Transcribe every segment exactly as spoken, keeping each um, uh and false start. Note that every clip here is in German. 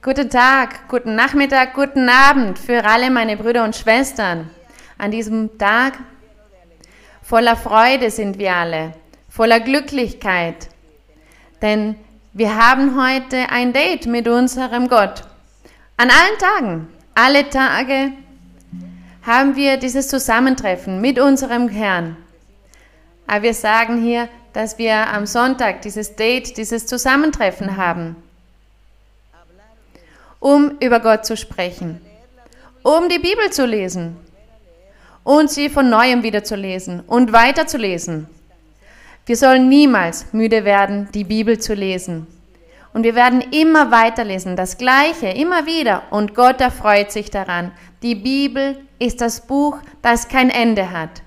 Guten Tag, guten Nachmittag, guten Abend für alle meine Brüder und Schwestern. An diesem Tag voller Freude sind wir alle, voller Glücklichkeit, denn wir haben heute ein Date mit unserem Gott. An allen Tagen, alle Tage haben wir dieses Zusammentreffen mit unserem Herrn. Aber wir sagen hier, dass wir am Sonntag dieses Date, dieses Zusammentreffen haben, um über Gott zu sprechen, um die Bibel zu lesen und sie von Neuem wieder zu lesen und weiter zu lesen. Wir sollen niemals müde werden, die Bibel zu lesen. Und wir werden immer weiterlesen, das Gleiche, immer wieder. Und Gott erfreut sich daran. Die Bibel ist das Buch, das kein Ende hat.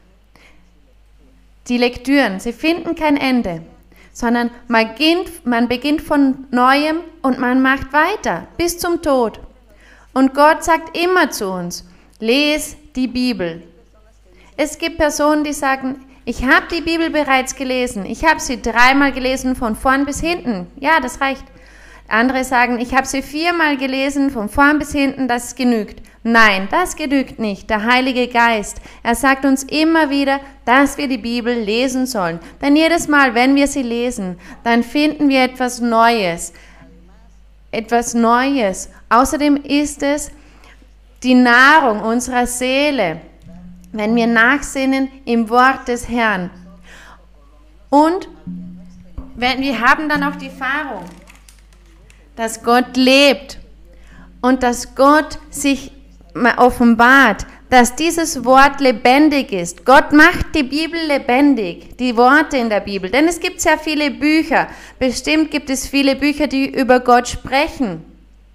Die Lektüren, sie finden kein Ende, sondern man beginnt, man beginnt von Neuem und man macht weiter bis zum Tod. Und Gott sagt immer zu uns, les die Bibel. Es gibt Personen, die sagen, ich habe die Bibel bereits gelesen, ich habe sie dreimal gelesen, von vorn bis hinten. Ja, das reicht. Andere sagen, ich habe sie viermal gelesen, von vorn bis hinten, das genügt. Nein, das genügt nicht. Der Heilige Geist, er sagt uns immer wieder, dass wir die Bibel lesen sollen. Denn jedes Mal, wenn wir sie lesen, dann finden wir etwas Neues. Etwas Neues. Außerdem ist es die Nahrung unserer Seele, wenn wir nachsinnen im Wort des Herrn. Und wenn, wir haben dann auch die Erfahrung, dass Gott lebt und dass Gott sich offenbart, dass dieses Wort lebendig ist. Gott macht die Bibel lebendig, die Worte in der Bibel. Denn es gibt sehr viele Bücher. Bestimmt gibt es viele Bücher, die über Gott sprechen.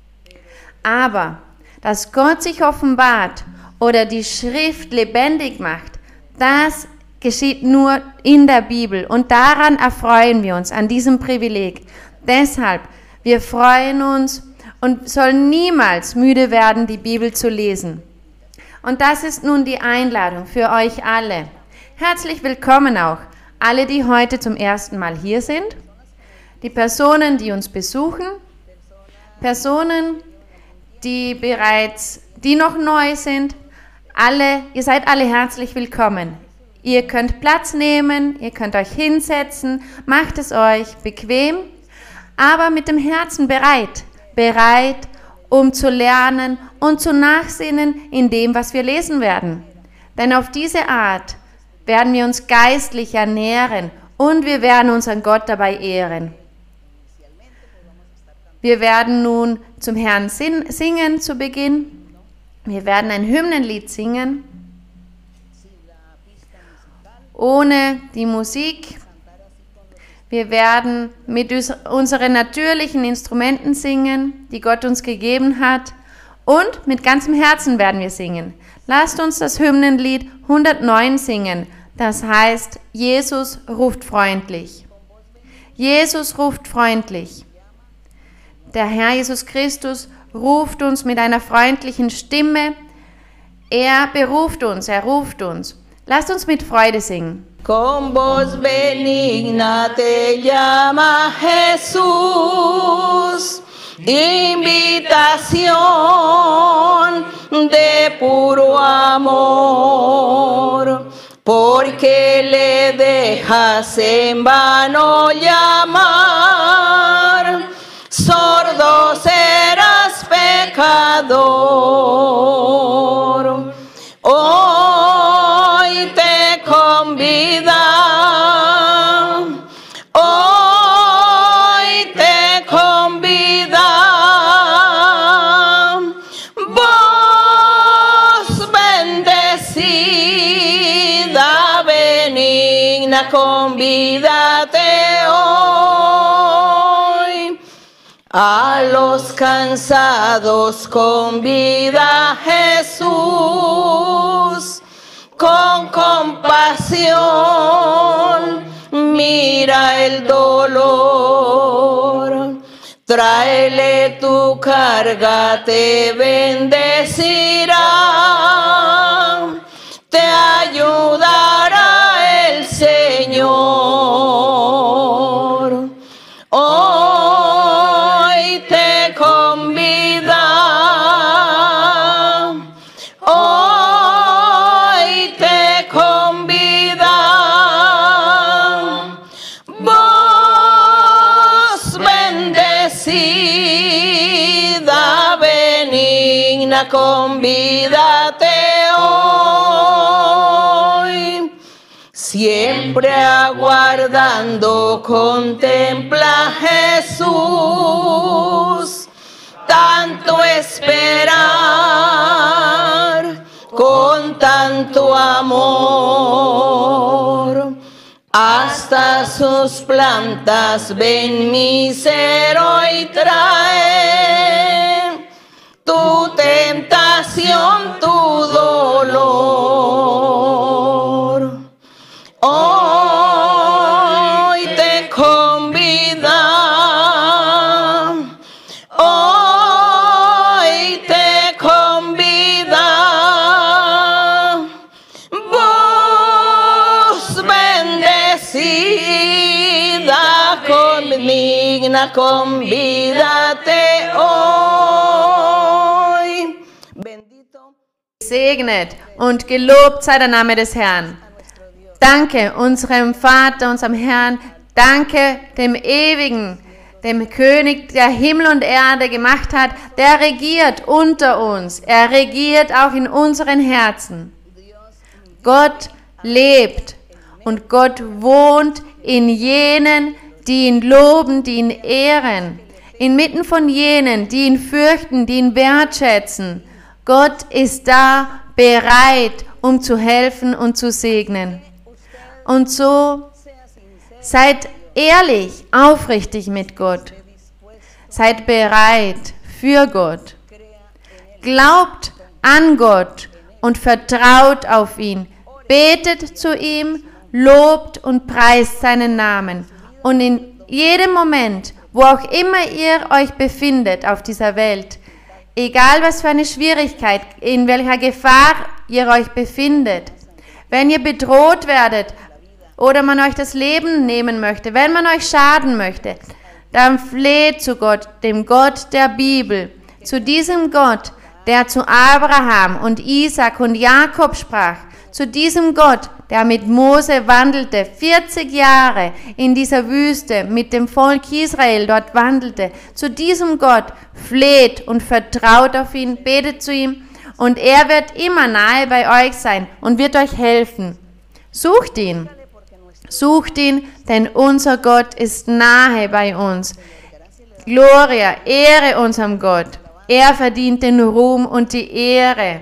Aber, dass Gott sich offenbart oder die Schrift lebendig macht, das geschieht nur in der Bibel. Und daran erfreuen wir uns, an diesem Privileg. Deshalb, wir freuen uns und sollen niemals müde werden, die Bibel zu lesen. Und das ist nun die Einladung für euch alle. Herzlich willkommen auch alle, die heute zum ersten Mal hier sind, die Personen, die uns besuchen, Personen, die bereits, die noch neu sind. Alle, ihr seid alle herzlich willkommen. Ihr könnt Platz nehmen, ihr könnt euch hinsetzen, macht es euch bequem, aber mit dem Herzen bereit, bereit, um zu lernen und zu nachsinnen in dem, was wir lesen werden. Denn auf diese Art werden wir uns geistlich ernähren und wir werden unseren Gott dabei ehren. Wir werden nun zum Herrn singen zu Beginn. Wir werden ein Hymnenlied singen, ohne die Musik. Wir werden mit unseren natürlichen Instrumenten singen, die Gott uns gegeben hat. Und mit ganzem Herzen werden wir singen. Lasst uns das Hymnenlied hundertneun singen. Das heißt, Jesus ruft freundlich. Jesus ruft freundlich. Der Herr Jesus Christus ruft uns mit einer freundlichen Stimme. Er beruft uns, er ruft uns. Lasst uns mit Freude singen. Con voz benigna te llama Jesús, invitación de puro amor, porque le dejas en vano llamar, sordo serás pecador. Hoy te convida, hoy te convida, voz bendecida, benigna, convídate hoy. A los cansados convida Jesús, con compasión mira el dolor, tráele tu carga, te bendecirá, te ayudará el Señor. Hoy te convida benigna, convídate hoy. Siempre aguardando, contempla Jesús. Tanto esperar, con tanto amor. Hasta sus plantas ven mi ser hoy trae tu tentación, tu dolor. Hoy te convida, hoy te convida. Vos bendecida, benigna, convídate hoy. Bendito. Segnet und gelobt sei der Name des Herrn. Danke unserem Vater, unserem Herrn. Danke dem Ewigen, dem König, der Himmel und Erde gemacht hat. Der regiert unter uns. Er regiert auch in unseren Herzen. Gott lebt und Gott wohnt in jenen, die ihn loben, die ihn ehren. Inmitten von jenen, die ihn fürchten, die ihn wertschätzen. Gott ist da bereit, um zu helfen und zu segnen. Und so seid ehrlich, aufrichtig mit Gott. Seid bereit für Gott. Glaubt an Gott und vertraut auf ihn. Betet zu ihm, lobt und preist seinen Namen. Und in jedem Moment, wo auch immer ihr euch befindet auf dieser Welt, egal was für eine Schwierigkeit, in welcher Gefahr ihr euch befindet, wenn ihr bedroht werdet, oder man euch das Leben nehmen möchte, wenn man euch schaden möchte, dann fleht zu Gott, dem Gott der Bibel, zu diesem Gott, der zu Abraham und Isaac und Jakob sprach, zu diesem Gott, der mit Mose wandelte, vierzig Jahre in dieser Wüste mit dem Volk Israel dort wandelte, zu diesem Gott fleht und vertraut auf ihn, betet zu ihm und er wird immer nahe bei euch sein und wird euch helfen. Sucht ihn. Sucht ihn, denn unser Gott ist nahe bei uns. Gloria, Ehre unserem Gott. Er verdient den Ruhm und die Ehre.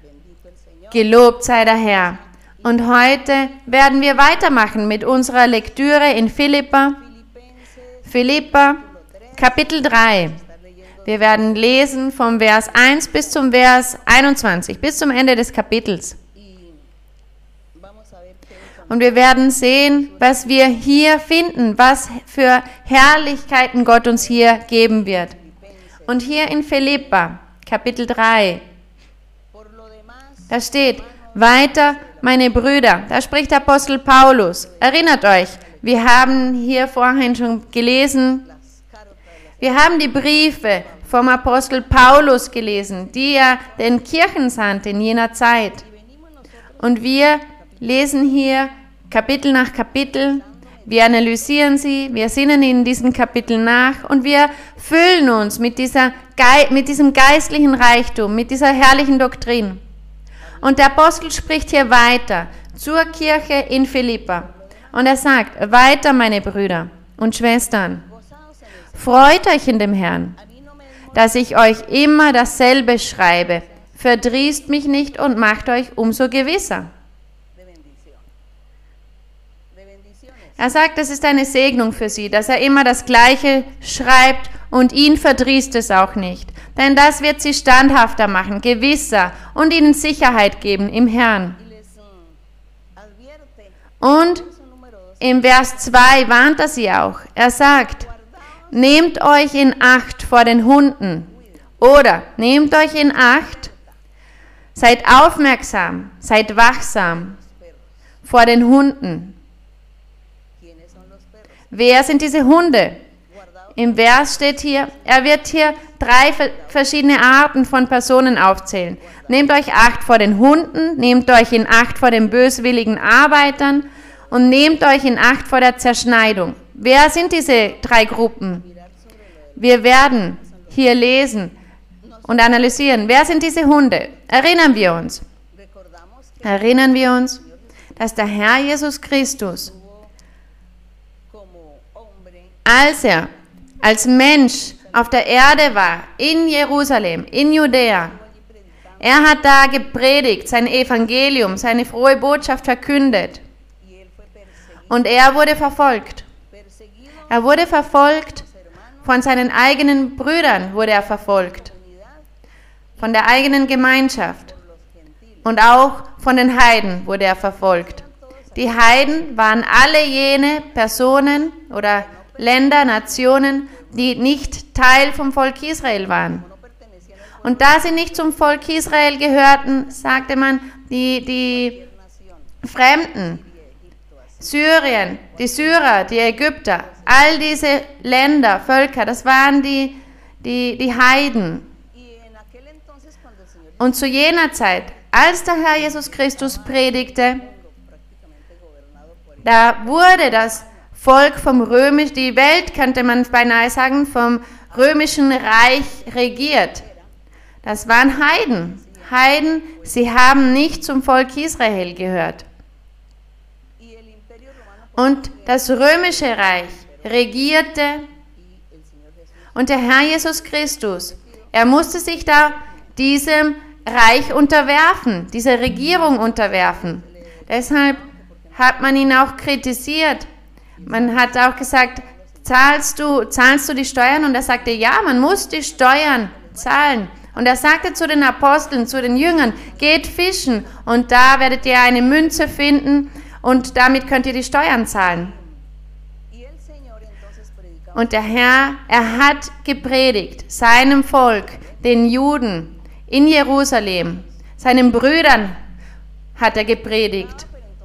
Gelobt sei der Herr. Und heute werden wir weitermachen mit unserer Lektüre in Philipper. Philipper, Kapitel drei. Wir werden lesen vom Vers eins bis zum Vers einundzwanzig, bis zum Ende des Kapitels. Und wir werden sehen, was wir hier finden, was für Herrlichkeiten Gott uns hier geben wird. Und hier in Philipper, Kapitel drei, da steht, weiter, meine Brüder, da spricht Apostel Paulus. Erinnert euch, wir haben hier vorhin schon gelesen, wir haben die Briefe vom Apostel Paulus gelesen, die er den Kirchen sandte in jener Zeit. Und wir lesen hier Kapitel nach Kapitel, wir analysieren sie, wir sinnen in diesen Kapiteln nach und wir füllen uns mit, dieser, mit diesem geistlichen Reichtum, mit dieser herrlichen Doktrin. Und der Apostel spricht hier weiter zur Kirche in Philippa. Und er sagt, weiter meine Brüder und Schwestern, freut euch in dem Herrn, dass ich euch immer dasselbe schreibe, verdrießt mich nicht und macht euch umso gewisser. Er sagt, es ist eine Segnung für sie, dass er immer das Gleiche schreibt und ihn verdrießt es auch nicht. Denn das wird sie standhafter machen, gewisser und ihnen Sicherheit geben im Herrn. Und im Vers zwei warnt er sie auch. Er sagt, nehmt euch in Acht vor den Hunden oder nehmt euch in Acht, seid aufmerksam, seid wachsam vor den Hunden. Wer sind diese Hunde? Im Vers steht hier, er wird hier drei verschiedene Arten von Personen aufzählen. Nehmt euch Acht vor den Hunden, nehmt euch in Acht vor den böswilligen Arbeitern und nehmt euch in Acht vor der Zerschneidung. Wer sind diese drei Gruppen? Wir werden hier lesen, und analysieren, wer sind diese Hunde? Erinnern wir uns. Erinnern wir uns, dass der Herr Jesus Christus, als er als Mensch auf der Erde war, in Jerusalem, in Judäa, er hat da gepredigt, sein Evangelium, seine frohe Botschaft verkündet. Und er wurde verfolgt. Er wurde verfolgt, von seinen eigenen Brüdern wurde er verfolgt, von der eigenen Gemeinschaft und auch von den Heiden wurde er verfolgt. Die Heiden waren alle jene Personen oder Länder, Nationen, die nicht Teil vom Volk Israel waren. Und da sie nicht zum Volk Israel gehörten, sagte man, die, die Fremden, Syrien, die Syrer, die Ägypter, all diese Länder, Völker, das waren die, die, die Heiden. Und zu jener Zeit, als der Herr Jesus Christus predigte, da wurde das Volk vom römischen, die Welt könnte man beinahe sagen, vom römischen Reich regiert. Das waren Heiden. Heiden, sie haben nicht zum Volk Israel gehört. Und das römische Reich regierte und der Herr Jesus Christus, er musste sich da diesem Reich unterwerfen, dieser Regierung unterwerfen. Deshalb hat man ihn auch kritisiert. Man hat auch gesagt, zahlst du, zahlst du die Steuern? Und er sagte, ja, man muss die Steuern zahlen. Und er sagte zu den Aposteln, zu den Jüngern, geht fischen und da werdet ihr eine Münze finden und damit könnt ihr die Steuern zahlen. Und der Herr, er hat gepredigt, seinem Volk, den Juden in Jerusalem, seinen Brüdern hat er gepredigt.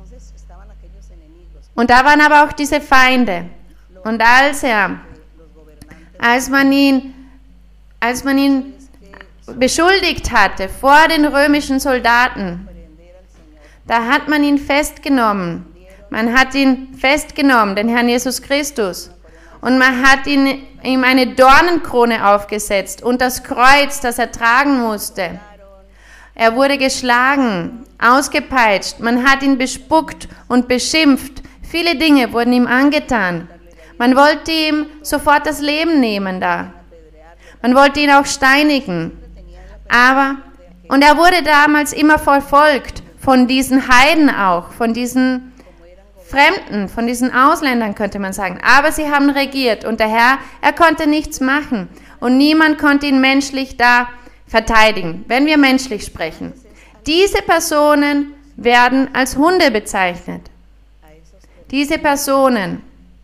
Und da waren aber auch diese Feinde. Und als er, als man ihn, als man ihn beschuldigt hatte vor den römischen Soldaten, da hat man ihn festgenommen. Man hat ihn festgenommen, den Herrn Jesus Christus. Und man hat ihn, ihm eine Dornenkrone aufgesetzt und das Kreuz, das er tragen musste. Er wurde geschlagen, ausgepeitscht, man hat ihn bespuckt und beschimpft. Viele Dinge wurden ihm angetan. Man wollte ihm sofort das Leben nehmen da. Man wollte ihn auch steinigen. Aber, und er wurde damals immer verfolgt von diesen Heiden auch, von diesen Fremden, von diesen Ausländern könnte man sagen. Aber sie haben regiert und der Herr, er konnte nichts machen. Und niemand konnte ihn menschlich da verteidigen, wenn wir menschlich sprechen. Diese Personen werden als Hunde bezeichnet. Diese Personen,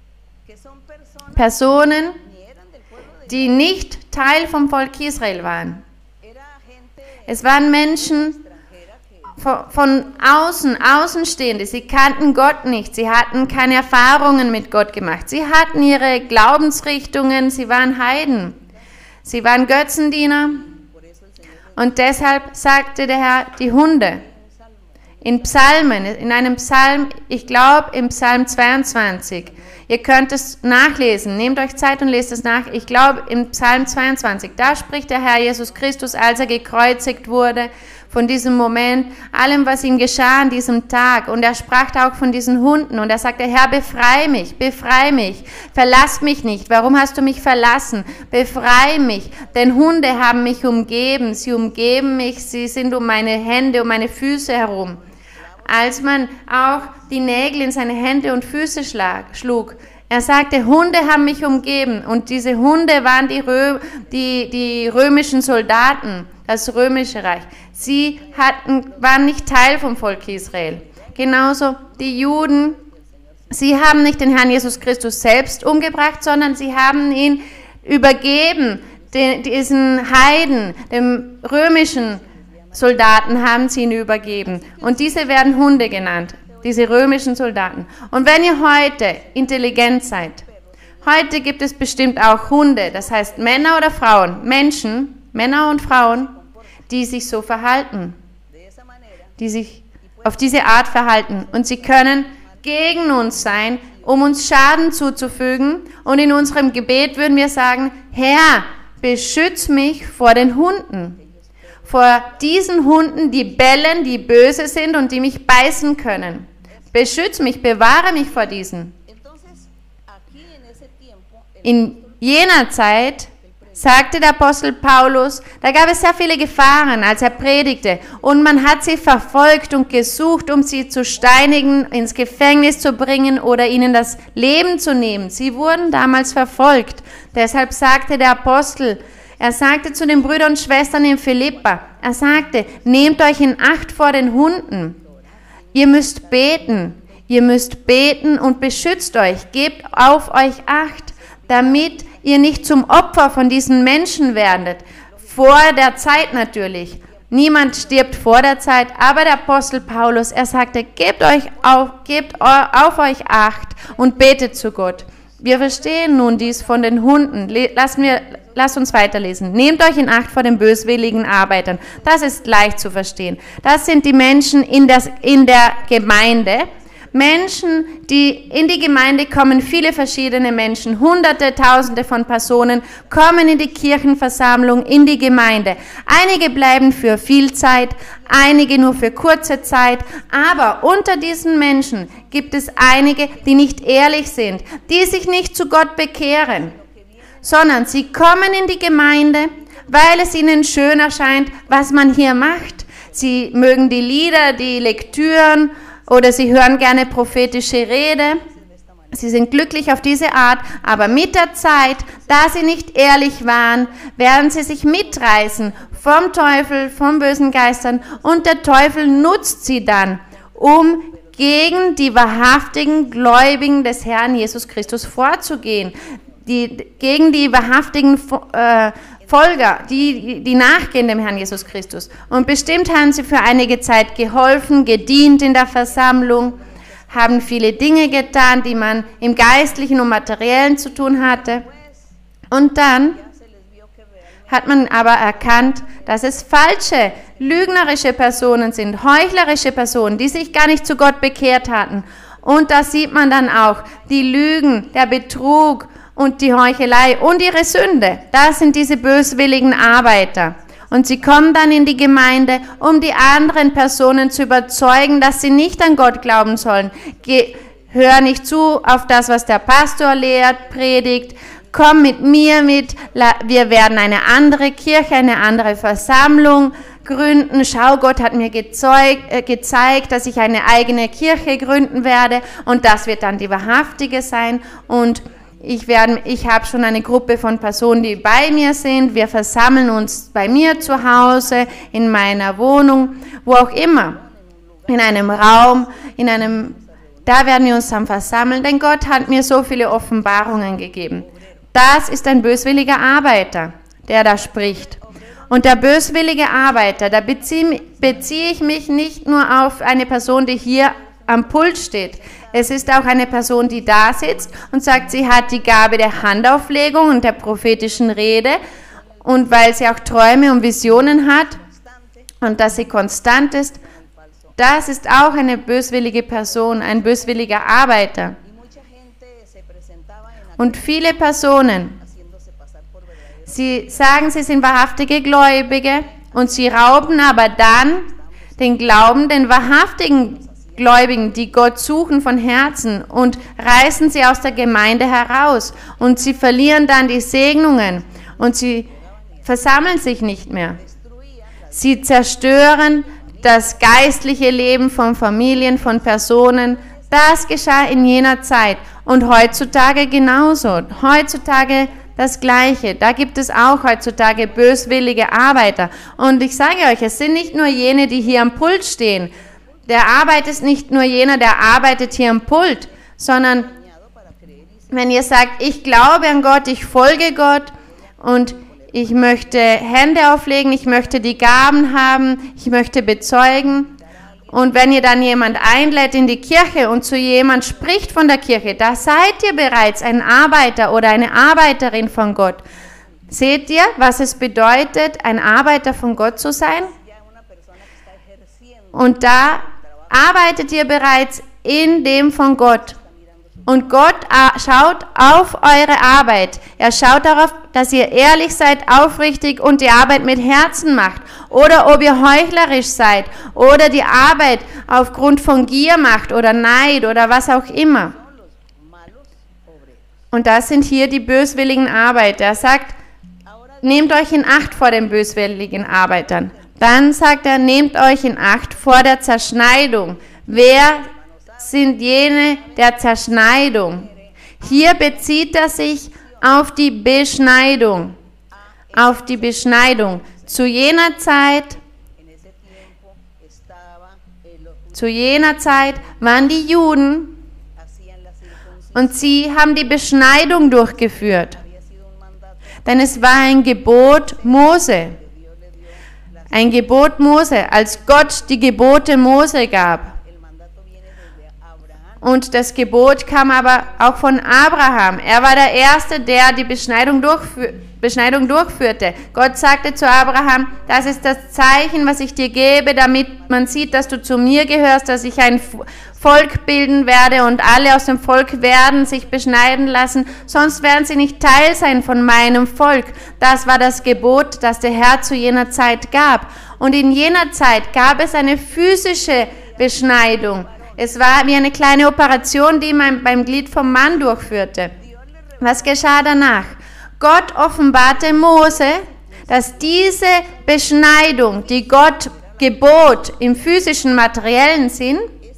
Personen, die nicht Teil vom Volk Israel waren. Es waren Menschen von, von außen, Außenstehende. Sie kannten Gott nicht. Sie hatten keine Erfahrungen mit Gott gemacht. Sie hatten ihre Glaubensrichtungen. Sie waren Heiden. Sie waren Götzendiener. Und deshalb sagte der Herr, die Hunde. In Psalmen, in einem Psalm, ich glaube im Psalm zweiundzwanzig, ihr könnt es nachlesen, nehmt euch Zeit und lest es nach, ich glaube im Psalm zweiundzwanzig, da spricht der Herr Jesus Christus, als er gekreuzigt wurde, von diesem Moment, allem, was ihm geschah an diesem Tag. Und er sprach auch von diesen Hunden und er sagte, Herr, befrei mich, befrei mich, verlass mich nicht. Warum hast du mich verlassen? Befrei mich, denn Hunde haben mich umgeben, sie umgeben mich, sie sind um meine Hände, um meine Füße herum. Als man auch die Nägel in seine Hände und Füße schlag, schlug, er sagte, Hunde haben mich umgeben und diese Hunde waren die, Rö die, die römischen Soldaten, das römische Reich. Sie hatten, waren nicht Teil vom Volk Israel. Genauso die Juden, sie haben nicht den Herrn Jesus Christus selbst umgebracht, sondern sie haben ihn übergeben, den, diesen Heiden, dem römischen Soldaten haben sie ihn übergeben. Und diese werden Hunde genannt, diese römischen Soldaten. Und wenn ihr heute intelligent seid, heute gibt es bestimmt auch Hunde, das heißt Männer oder Frauen, Menschen, Männer und Frauen, die sich so verhalten, die sich auf diese Art verhalten. Und sie können gegen uns sein, um uns Schaden zuzufügen. Und in unserem Gebet würden wir sagen, Herr, beschütz mich vor den Hunden. Vor diesen Hunden, die bellen, die böse sind und die mich beißen können. Beschütz mich, bewahre mich vor diesen. In jener Zeit, sagte der Apostel Paulus, da gab es sehr viele Gefahren, als er predigte. Und man hat sie verfolgt und gesucht, um sie zu steinigen, ins Gefängnis zu bringen oder ihnen das Leben zu nehmen. Sie wurden damals verfolgt. Deshalb sagte der Apostel, er sagte zu den Brüdern und Schwestern in Philippa, er sagte, nehmt euch in Acht vor den Hunden. Ihr müsst beten, ihr müsst beten und beschützt euch, gebt auf euch Acht, damit ihr nicht zum Opfer von diesen Menschen werdet. Vor der Zeit natürlich. Niemand stirbt vor der Zeit, aber der Apostel Paulus, er sagte, gebt euch auf, gebt auf euch Acht und betet zu Gott. Wir verstehen nun dies von den Hunden. Lassen wir, lasst uns weiterlesen. Nehmt euch in Acht vor den böswilligen Arbeitern. Das ist leicht zu verstehen. Das sind die Menschen in der, in der Gemeinde. Menschen, die in die Gemeinde kommen, viele verschiedene Menschen, hunderte, tausende von Personen kommen in die Kirchenversammlung, in die Gemeinde. Einige bleiben für viel Zeit, einige nur für kurze Zeit, aber unter diesen Menschen gibt es einige, die nicht ehrlich sind, die sich nicht zu Gott bekehren, sondern sie kommen in die Gemeinde, weil es ihnen schön erscheint, was man hier macht. Sie mögen die Lieder, die Lektüren, oder sie hören gerne prophetische Rede. Sie sind glücklich auf diese Art, aber mit der Zeit, da sie nicht ehrlich waren, werden sie sich mitreißen vom Teufel, von bösen Geistern und der Teufel nutzt sie dann, um gegen die wahrhaftigen Gläubigen des Herrn Jesus Christus vorzugehen, die, gegen die wahrhaftigen äh, Folger, die, die nachgehen dem Herrn Jesus Christus. Und bestimmt haben sie für einige Zeit geholfen, gedient in der Versammlung, haben viele Dinge getan, die man im Geistlichen und Materiellen zu tun hatte. Und dann hat man aber erkannt, dass es falsche, lügnerische Personen sind, heuchlerische Personen, die sich gar nicht zu Gott bekehrt hatten. Und da sieht man dann auch die Lügen, der Betrug, und die Heuchelei und ihre Sünde. Das sind diese böswilligen Arbeiter. Und sie kommen dann in die Gemeinde, um die anderen Personen zu überzeugen, dass sie nicht an Gott glauben sollen. Ge- hör nicht zu auf das, was der Pastor lehrt, predigt. Komm mit mir mit. Wir werden eine andere Kirche, eine andere Versammlung gründen. Schau, Gott hat mir gezeigt, äh, gezeigt, dass ich eine eigene Kirche gründen werde. Und das wird dann die wahrhaftige sein. Und Ich, ich habe schon eine Gruppe von Personen, die bei mir sind. Wir versammeln uns bei mir zu Hause, in meiner Wohnung, wo auch immer. In einem Raum, in einem, da werden wir uns dann versammeln, denn Gott hat mir so viele Offenbarungen gegeben. Das ist ein böswilliger Arbeiter, der da spricht. Und der böswillige Arbeiter, da beziehe, beziehe ich mich nicht nur auf eine Person, die hier am Pult steht. Es ist auch eine Person, die da sitzt und sagt, sie hat die Gabe der Handauflegung und der prophetischen Rede und weil sie auch Träume und Visionen hat und dass sie konstant ist, das ist auch eine böswillige Person, ein böswilliger Arbeiter. Und viele Personen, sie sagen, sie sind wahrhaftige Gläubige und sie rauben aber dann den Glauben, den wahrhaftigen Gläubigen, die Gott suchen von Herzen und reißen sie aus der Gemeinde heraus und sie verlieren dann die Segnungen und sie versammeln sich nicht mehr. Sie zerstören das geistliche Leben von Familien, von Personen. Das geschah in jener Zeit und heutzutage genauso. Heutzutage das Gleiche. Da gibt es auch heutzutage böswillige Arbeiter. Und ich sage euch, es sind nicht nur jene, die hier am Pult stehen. Der Arbeit ist nicht nur jener, der arbeitet hier am Pult, sondern wenn ihr sagt, ich glaube an Gott, ich folge Gott und ich möchte Hände auflegen, ich möchte die Gaben haben, ich möchte bezeugen. Und wenn ihr dann jemand einlädt in die Kirche und zu jemand spricht von der Kirche, da seid ihr bereits ein Arbeiter oder eine Arbeiterin von Gott. Seht ihr, was es bedeutet, ein Arbeiter von Gott zu sein? Und da arbeitet ihr bereits in dem von Gott. Und Gott schaut auf eure Arbeit. Er schaut darauf, dass ihr ehrlich seid, aufrichtig und die Arbeit mit Herzen macht. Oder ob ihr heuchlerisch seid oder die Arbeit aufgrund von Gier macht oder Neid oder was auch immer. Und das sind hier die böswilligen Arbeiter. Er sagt, nehmt euch in Acht vor den böswilligen Arbeitern. Dann sagt er, nehmt euch in Acht vor der Zerschneidung. Wer sind jene der Zerschneidung? Hier bezieht er sich auf die Beschneidung. Auf die Beschneidung. Zu jener Zeit, zu jener Zeit waren die Juden und sie haben die Beschneidung durchgeführt. Denn es war ein Gebot Mose. Ein Gebot Mose, als Gott die Gebote Mose gab. Und das Gebot kam aber auch von Abraham. Er war der Erste, der die Beschneidung, durchfü- Beschneidung durchführte. Gott sagte zu Abraham, das ist das Zeichen, was ich dir gebe, damit man sieht, dass du zu mir gehörst, dass ich ein Volk bilden werde und alle aus dem Volk werden sich beschneiden lassen, sonst werden sie nicht Teil sein von meinem Volk. Das war das Gebot, das der Herr zu jener Zeit gab. Und in jener Zeit gab es eine physische Beschneidung. Es war wie eine kleine Operation, die man beim Glied vom Mann durchführte. Was geschah danach? Gott offenbarte Mose, dass diese Beschneidung, die Gott gebot im physischen, materiellen Sinn,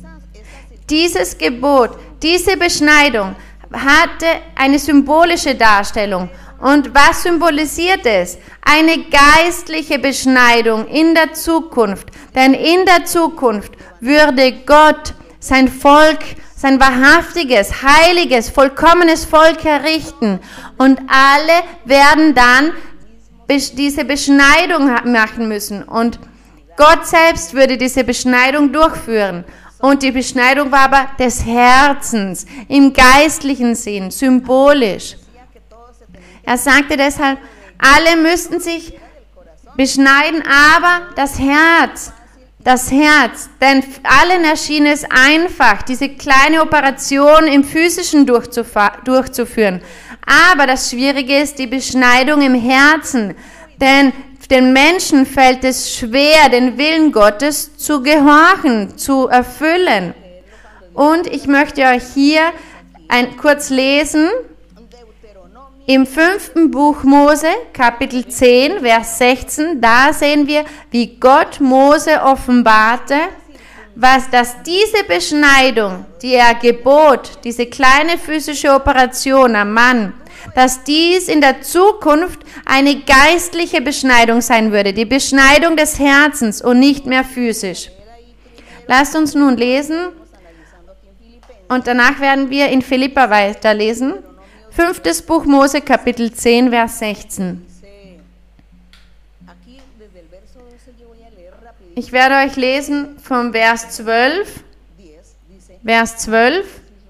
dieses Gebot, diese Beschneidung hatte eine symbolische Darstellung. Und was symbolisiert es? Eine geistliche Beschneidung in der Zukunft. Denn in der Zukunft würde Gott sein Volk, sein wahrhaftiges, heiliges, vollkommenes Volk errichten. Und alle werden dann diese Beschneidung machen müssen. Und Gott selbst würde diese Beschneidung durchführen. Und die Beschneidung war aber des Herzens, im geistlichen Sinn, symbolisch. Er sagte deshalb, alle müssten sich beschneiden, aber das Herz, das Herz, denn allen erschien es einfach, diese kleine Operation im Physischen durchzuführen. Aber das Schwierige ist die Beschneidung im Herzen, denn den Menschen fällt es schwer, den Willen Gottes zu gehorchen, zu erfüllen. Und ich möchte euch hier ein, kurz lesen, im fünften Buch Mose, Kapitel zehn, Vers sechzehn, da sehen wir, wie Gott Mose offenbarte, was, dass diese Beschneidung, die er gebot, diese kleine physische Operation am Mann, dass dies in der Zukunft eine geistliche Beschneidung sein würde, die Beschneidung des Herzens und nicht mehr physisch. Lasst uns nun lesen und danach werden wir in Philipper weiterlesen. Fünftes Buch Mose, Kapitel zehn, Vers sechzehn. Ich werde euch lesen vom Vers zwölf. Vers zwölf.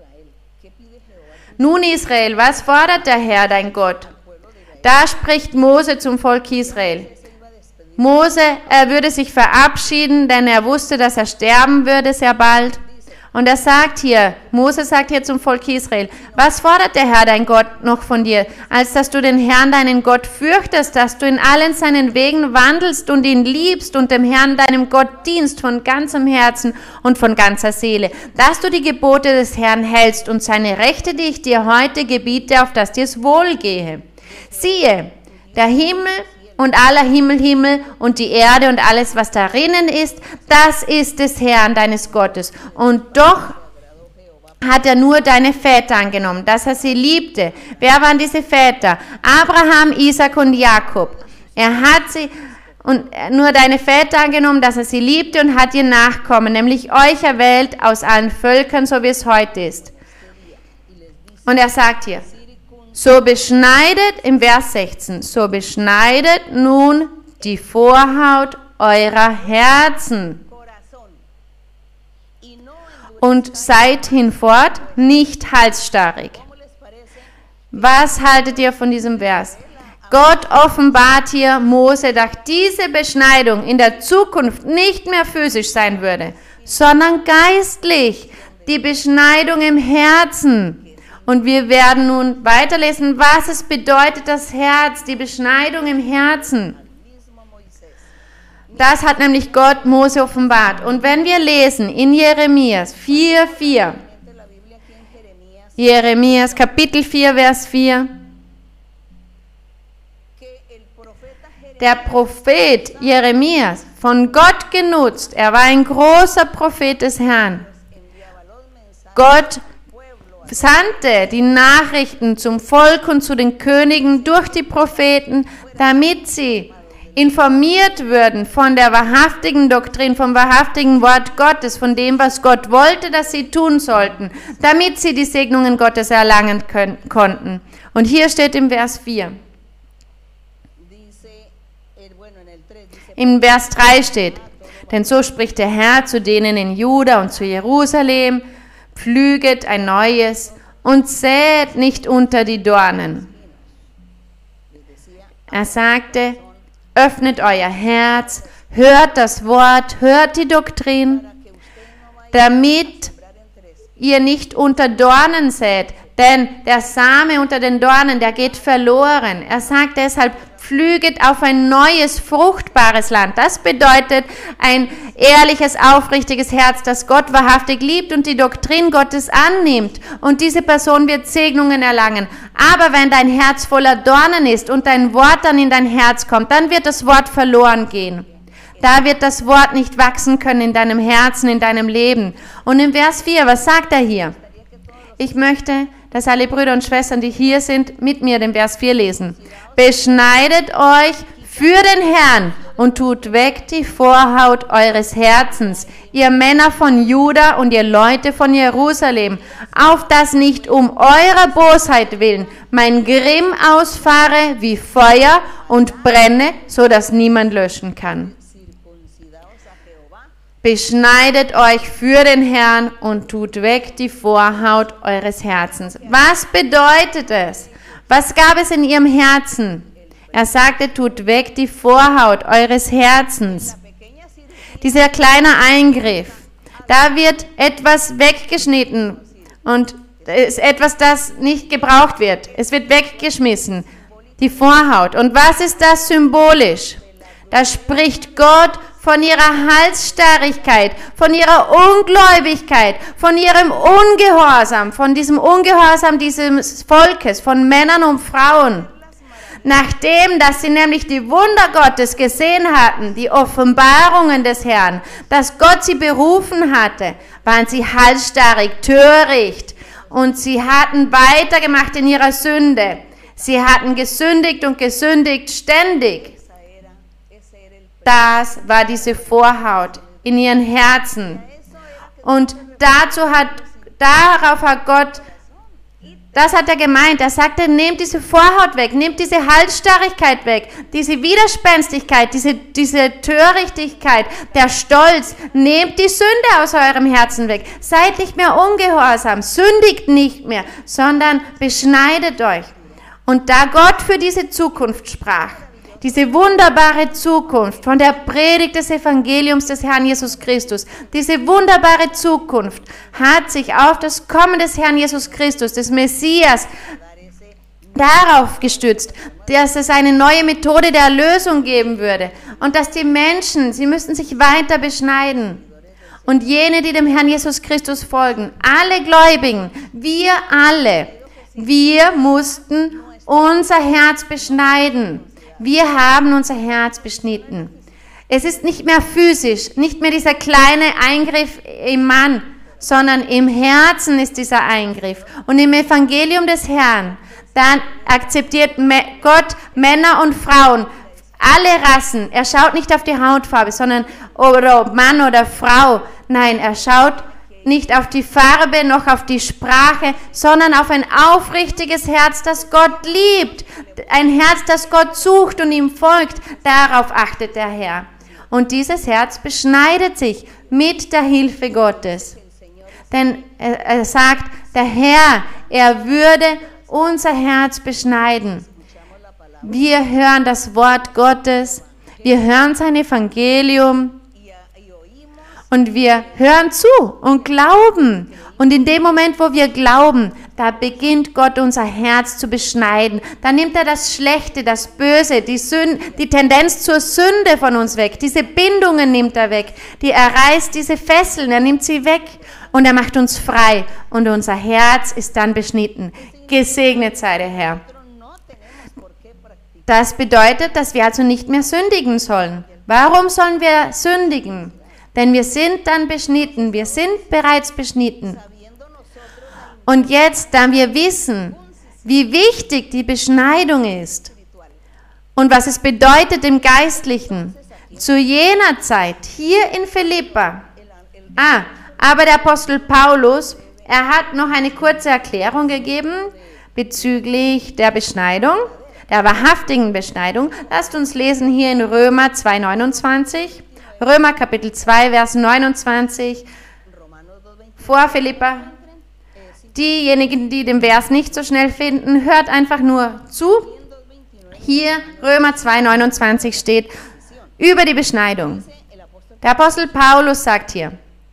Nun Israel, was fordert der Herr, dein Gott? Da spricht Mose zum Volk Israel. Mose, er würde sich verabschieden, denn er wusste, dass er sterben würde sehr bald. Und er sagt hier, Mose sagt hier zum Volk Israel, was fordert der Herr, dein Gott, noch von dir, als dass du den Herrn, deinen Gott, fürchtest, dass du in allen seinen Wegen wandelst und ihn liebst und dem Herrn, deinem Gott, dienst von ganzem Herzen und von ganzer Seele, dass du die Gebote des Herrn hältst und seine Rechte, die ich dir heute gebiete, auf dass dir es wohl gehe. Siehe, der Himmel und aller Himmel, Himmel und die Erde und alles, was darinnen ist, das ist des Herrn, deines Gottes. Und doch hat er nur deine Väter angenommen, dass er sie liebte. Wer waren diese Väter? Abraham, Isaac und Jakob. Er hat sie und nur deine Väter angenommen, dass er sie liebte und hat ihr Nachkommen, nämlich euch erwählt aus allen Völkern, so wie es heute ist. Und er sagt hier, so beschneidet, im Vers sechzehn, so beschneidet nun die Vorhaut eurer Herzen und seid hinfort nicht halsstarrig. Was haltet ihr von diesem Vers? Gott offenbart hier Mose, dass diese Beschneidung in der Zukunft nicht mehr physisch sein würde, sondern geistlich. Die Beschneidung im Herzen. Und wir werden nun weiterlesen, was es bedeutet, das Herz, die Beschneidung im Herzen. Das hat nämlich Gott Mose offenbart. Und wenn wir lesen in Jeremias vier, vier, Jeremias Kapitel vier, Vers vier, der Prophet Jeremias, von Gott genutzt, er war ein großer Prophet des Herrn. Gott sandte die Nachrichten zum Volk und zu den Königen durch die Propheten, damit sie informiert würden von der wahrhaftigen Doktrin, vom wahrhaftigen Wort Gottes, von dem, was Gott wollte, dass sie tun sollten, damit sie die Segnungen Gottes erlangen können, konnten. Und hier steht im Vers vier. Im Vers drei steht, denn so spricht der Herr zu denen in Juda und zu Jerusalem, pflüget ein neues und sät nicht unter die Dornen. Er sagte, öffnet euer Herz, hört das Wort, hört die Doktrin, damit ihr nicht unter Dornen sät, denn der Same unter den Dornen, der geht verloren. Er sagt deshalb, pflüget auf ein neues, fruchtbares Land. Das bedeutet ein ehrliches, aufrichtiges Herz, das Gott wahrhaftig liebt und die Doktrin Gottes annimmt. Und diese Person wird Segnungen erlangen. Aber wenn dein Herz voller Dornen ist und dein Wort dann in dein Herz kommt, dann wird das Wort verloren gehen. Da wird das Wort nicht wachsen können in deinem Herzen, in deinem Leben. Und im Vers vier, was sagt er hier? Ich möchte, dass alle Brüder und Schwestern, die hier sind, mit mir den Vers vier lesen. Beschneidet euch für den Herrn und tut weg die Vorhaut eures Herzens, ihr Männer von Juda und ihr Leute von Jerusalem, auf dass nicht um eurer Bosheit willen mein Grimm ausfahre wie Feuer und brenne, so dass niemand löschen kann. Beschneidet euch für den Herrn und tut weg die Vorhaut eures Herzens. Was bedeutet es? Was gab es in ihrem Herzen? Er sagte, tut weg die Vorhaut eures Herzens. Dieser kleine Eingriff, da wird etwas weggeschnitten und es ist etwas, das nicht gebraucht wird. Es wird weggeschmissen, die Vorhaut. Und was ist das symbolisch? Da spricht Gott von ihrer Halsstarrigkeit, von ihrer Ungläubigkeit, von ihrem Ungehorsam, von diesem Ungehorsam dieses Volkes, von Männern und Frauen. Nachdem, dass sie nämlich die Wunder Gottes gesehen hatten, die Offenbarungen des Herrn, dass Gott sie berufen hatte, waren sie halsstarrig, töricht und sie hatten weitergemacht in ihrer Sünde. Sie hatten gesündigt und gesündigt ständig. Das war diese Vorhaut in ihren Herzen. Und dazu hat, darauf hat Gott, das hat er gemeint. Er sagte, nehmt diese Vorhaut weg, nehmt diese Halsstarrigkeit weg, diese Widerspenstigkeit, diese, diese Törichtigkeit, der Stolz. Nehmt die Sünde aus eurem Herzen weg. Seid nicht mehr ungehorsam, sündigt nicht mehr, sondern beschneidet euch. Und da Gott für diese Zukunft sprach, diese wunderbare Zukunft von der Predigt des Evangeliums des Herrn Jesus Christus, diese wunderbare Zukunft hat sich auf das Kommen des Herrn Jesus Christus, des Messias, darauf gestützt, dass es eine neue Methode der Erlösung geben würde und dass die Menschen, sie müssten sich weiter beschneiden. Und jene, die dem Herrn Jesus Christus folgen, alle Gläubigen, wir alle, wir mussten unser Herz beschneiden. Wir haben unser Herz beschnitten. Es ist nicht mehr physisch, nicht mehr dieser kleine Eingriff im Mann, sondern im Herzen ist dieser Eingriff. Und im Evangelium des Herrn, dann akzeptiert Gott Männer und Frauen, alle Rassen. Er schaut nicht auf die Hautfarbe, sondern ob Mann oder Frau. Nein, er schaut nicht auf die Farbe, noch auf die Sprache, sondern auf ein aufrichtiges Herz, das Gott liebt. Ein Herz, das Gott sucht und ihm folgt. Darauf achtet der Herr. Und dieses Herz beschneidet sich mit der Hilfe Gottes. Denn er sagt, der Herr, er würde unser Herz beschneiden. Wir hören das Wort Gottes, wir hören sein Evangelium, und wir hören zu und glauben. Und in dem Moment, wo wir glauben, da beginnt Gott unser Herz zu beschneiden. Da nimmt er das Schlechte, das Böse, die, Sünde, die Tendenz zur Sünde von uns weg. Diese Bindungen nimmt er weg. Die, er reißt diese Fesseln, er nimmt sie weg und er macht uns frei. Und unser Herz ist dann beschnitten. Gesegnet sei der Herr. Das bedeutet, dass wir also nicht mehr sündigen sollen. Warum sollen wir sündigen? Denn wir sind dann beschnitten, wir sind bereits beschnitten. Und jetzt, da wir wissen, wie wichtig die Beschneidung ist und was es bedeutet im Geistlichen, zu jener Zeit, hier in Philippa, ah, aber der Apostel Paulus, er hat noch eine kurze Erklärung gegeben bezüglich der Beschneidung, der wahrhaftigen Beschneidung. Lasst uns lesen hier in Römer zwei neunundzwanzig. Römer Kapitel zwei, Vers neunundzwanzig, vor Philippa. Diejenigen, die den Vers nicht so schnell finden, hört einfach nur zu. Hier Römer zwei neunundzwanzig steht über die Beschneidung. Der Apostel Paulus sagt hier,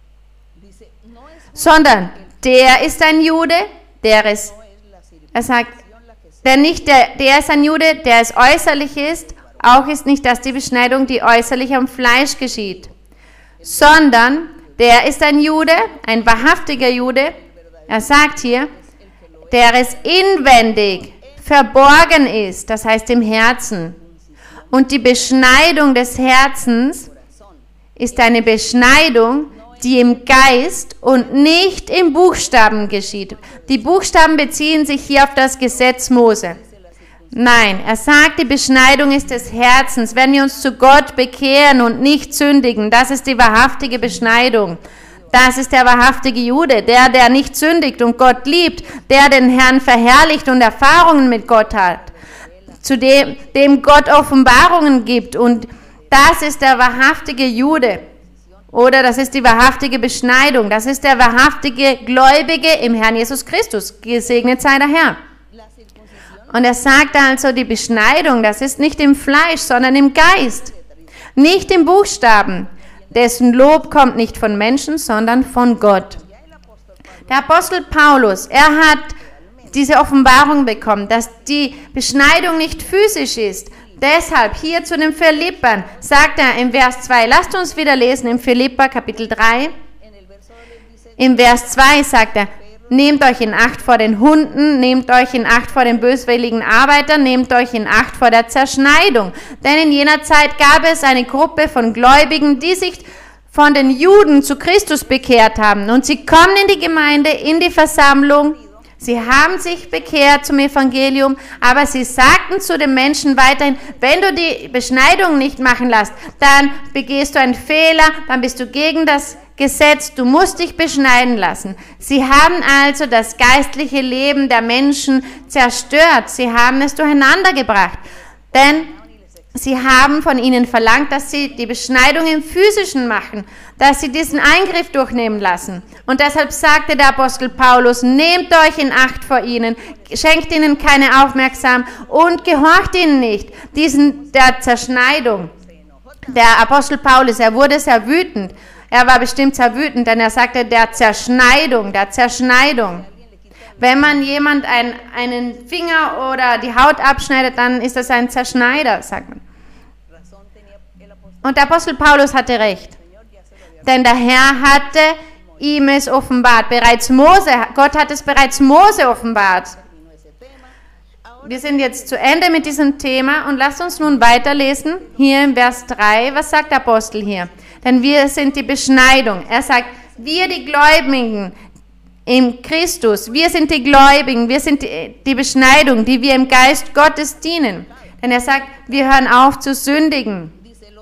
sondern der ist ein Jude, der ist, er sagt, denn nicht der, der ist ein Jude, der es äußerlich ist, auch ist nicht das die Beschneidung, die äußerlich am Fleisch geschieht, sondern der ist ein Jude, ein wahrhaftiger Jude, er sagt hier, der es inwendig verborgen ist, das heißt im Herzen. Und die Beschneidung des Herzens ist eine Beschneidung, die im Geist und nicht im Buchstaben geschieht. Die Buchstaben beziehen sich hier auf das Gesetz Mose. Nein, er sagt, die Beschneidung ist des Herzens, wenn wir uns zu Gott bekehren und nicht sündigen. Das ist die wahrhaftige Beschneidung. Das ist der wahrhaftige Jude, der, der nicht sündigt und Gott liebt, der den Herrn verherrlicht und Erfahrungen mit Gott hat, zu dem, dem Gott Offenbarungen gibt. Und das ist der wahrhaftige Jude. Oder das ist die wahrhaftige Beschneidung. Das ist der wahrhaftige Gläubige im Herrn Jesus Christus. Gesegnet sei der Herr. Und er sagt also, die Beschneidung, das ist nicht im Fleisch, sondern im Geist. Nicht im Buchstaben. Dessen Lob kommt nicht von Menschen, sondern von Gott. Der Apostel Paulus, er hat diese Offenbarung bekommen, dass die Beschneidung nicht physisch ist. Deshalb hier zu den Philippern sagt er im Vers zwei, lasst uns wieder lesen im Philipper Kapitel drei. Im Vers zwei sagt er, nehmt euch in Acht vor den Hunden, nehmt euch in Acht vor den böswilligen Arbeitern, nehmt euch in Acht vor der Zerschneidung. Denn in jener Zeit gab es eine Gruppe von Gläubigen, die sich von den Juden zu Christus bekehrt haben. Und sie kommen in die Gemeinde, in die Versammlung. Sie haben sich bekehrt zum Evangelium, aber sie sagten zu den Menschen weiterhin, wenn du die Beschneidung nicht machen lässt, dann begehst du einen Fehler, dann bist du gegen das Gesetz, du musst dich beschneiden lassen. Sie haben also das geistliche Leben der Menschen zerstört. Sie haben es durcheinander gebracht. Denn sie haben von ihnen verlangt, dass sie die Beschneidung im Physischen machen, dass sie diesen Eingriff durchnehmen lassen. Und deshalb sagte der Apostel Paulus, nehmt euch in Acht vor ihnen, schenkt ihnen keine Aufmerksamkeit und gehorcht ihnen nicht, diesen der Zerschneidung. Der Apostel Paulus, er wurde sehr wütend. Er war bestimmt sehr wütend, denn er sagte, der Zerschneidung, der Zerschneidung. Wenn man jemand ein, einen Finger oder die Haut abschneidet, dann ist das ein Zerschneider, sagt man. Und der Apostel Paulus hatte recht, denn der Herr hatte ihm es offenbart. Bereits Mose, Gott hat es bereits Mose offenbart. Wir sind jetzt zu Ende mit diesem Thema und lasst uns nun weiterlesen, hier im Vers drei. Was sagt der Apostel hier? Denn wir sind die Beschneidung. Er sagt, wir die Gläubigen in Christus, wir sind die Gläubigen, wir sind die, die Beschneidung, die wir im Geist Gottes dienen. Denn er sagt, wir hören auf zu sündigen.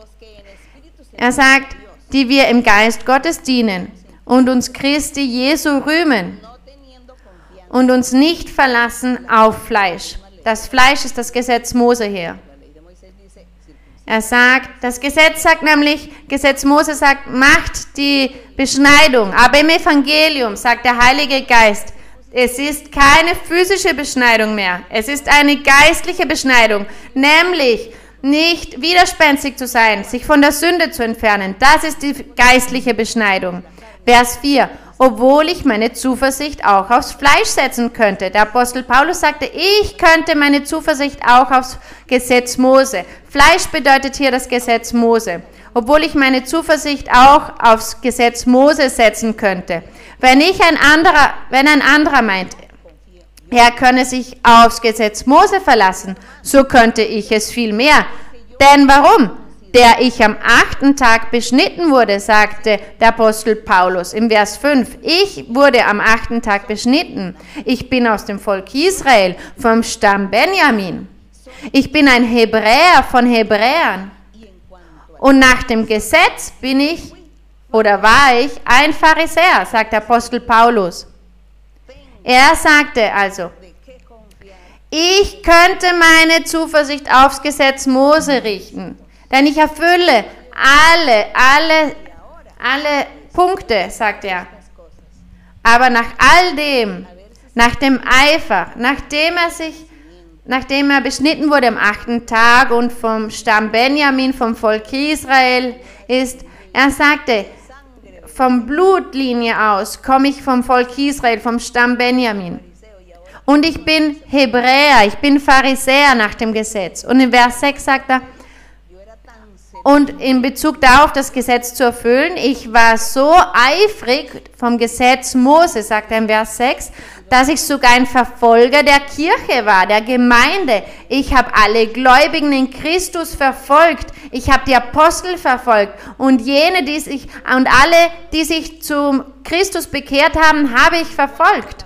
Er sagt, die wir im Geist Gottes dienen und uns Christi Jesu rühmen und uns nicht verlassen auf Fleisch. Das Fleisch ist das Gesetz Mose hier. Er sagt, das Gesetz sagt nämlich, Gesetz Mose sagt, macht die Beschneidung. Aber im Evangelium sagt der Heilige Geist, es ist keine physische Beschneidung mehr. Es ist eine geistliche Beschneidung, nämlich nicht widerspenstig zu sein, sich von der Sünde zu entfernen. Das ist die geistliche Beschneidung. Vers vier. obwohl ich meine Zuversicht auch aufs Fleisch setzen könnte. Der Apostel Paulus sagte, ich könnte meine Zuversicht auch aufs Gesetz Mose. Fleisch bedeutet hier das Gesetz Mose. Obwohl ich meine Zuversicht auch aufs Gesetz Mose setzen könnte. Wenn ich ein anderer, wenn ein anderer meint, er könne sich aufs Gesetz Mose verlassen, so könnte ich es viel mehr. Denn warum? Der ich am achten Tag beschnitten wurde, sagte der Apostel Paulus im Vers fünf. Ich wurde am achten Tag beschnitten. Ich bin aus dem Volk Israel, vom Stamm Benjamin. Ich bin ein Hebräer von Hebräern. Und nach dem Gesetz bin ich, oder war ich, ein Pharisäer, sagt der Apostel Paulus. Er sagte also, ich könnte meine Zuversicht aufs Gesetz Mose richten, denn ich erfülle alle, alle, alle Punkte, sagt er. Aber nach all dem, nach dem Eifer, nachdem er sich, nachdem er beschnitten wurde am achten Tag und vom Stamm Benjamin, vom Volk Israel ist, er sagte, vom Blutlinie aus komme ich vom Volk Israel, vom Stamm Benjamin. Und ich bin Hebräer, ich bin Pharisäer nach dem Gesetz. Und in Vers sechs sagt er, und in Bezug darauf, das Gesetz zu erfüllen, ich war so eifrig vom Gesetz Mose, sagt er in Vers sechs, dass ich sogar ein Verfolger der Kirche war, der Gemeinde. Ich habe alle Gläubigen in Christus verfolgt. Ich habe die Apostel verfolgt. Und jene, die sich, und alle, die sich zu Christus bekehrt haben, habe ich verfolgt.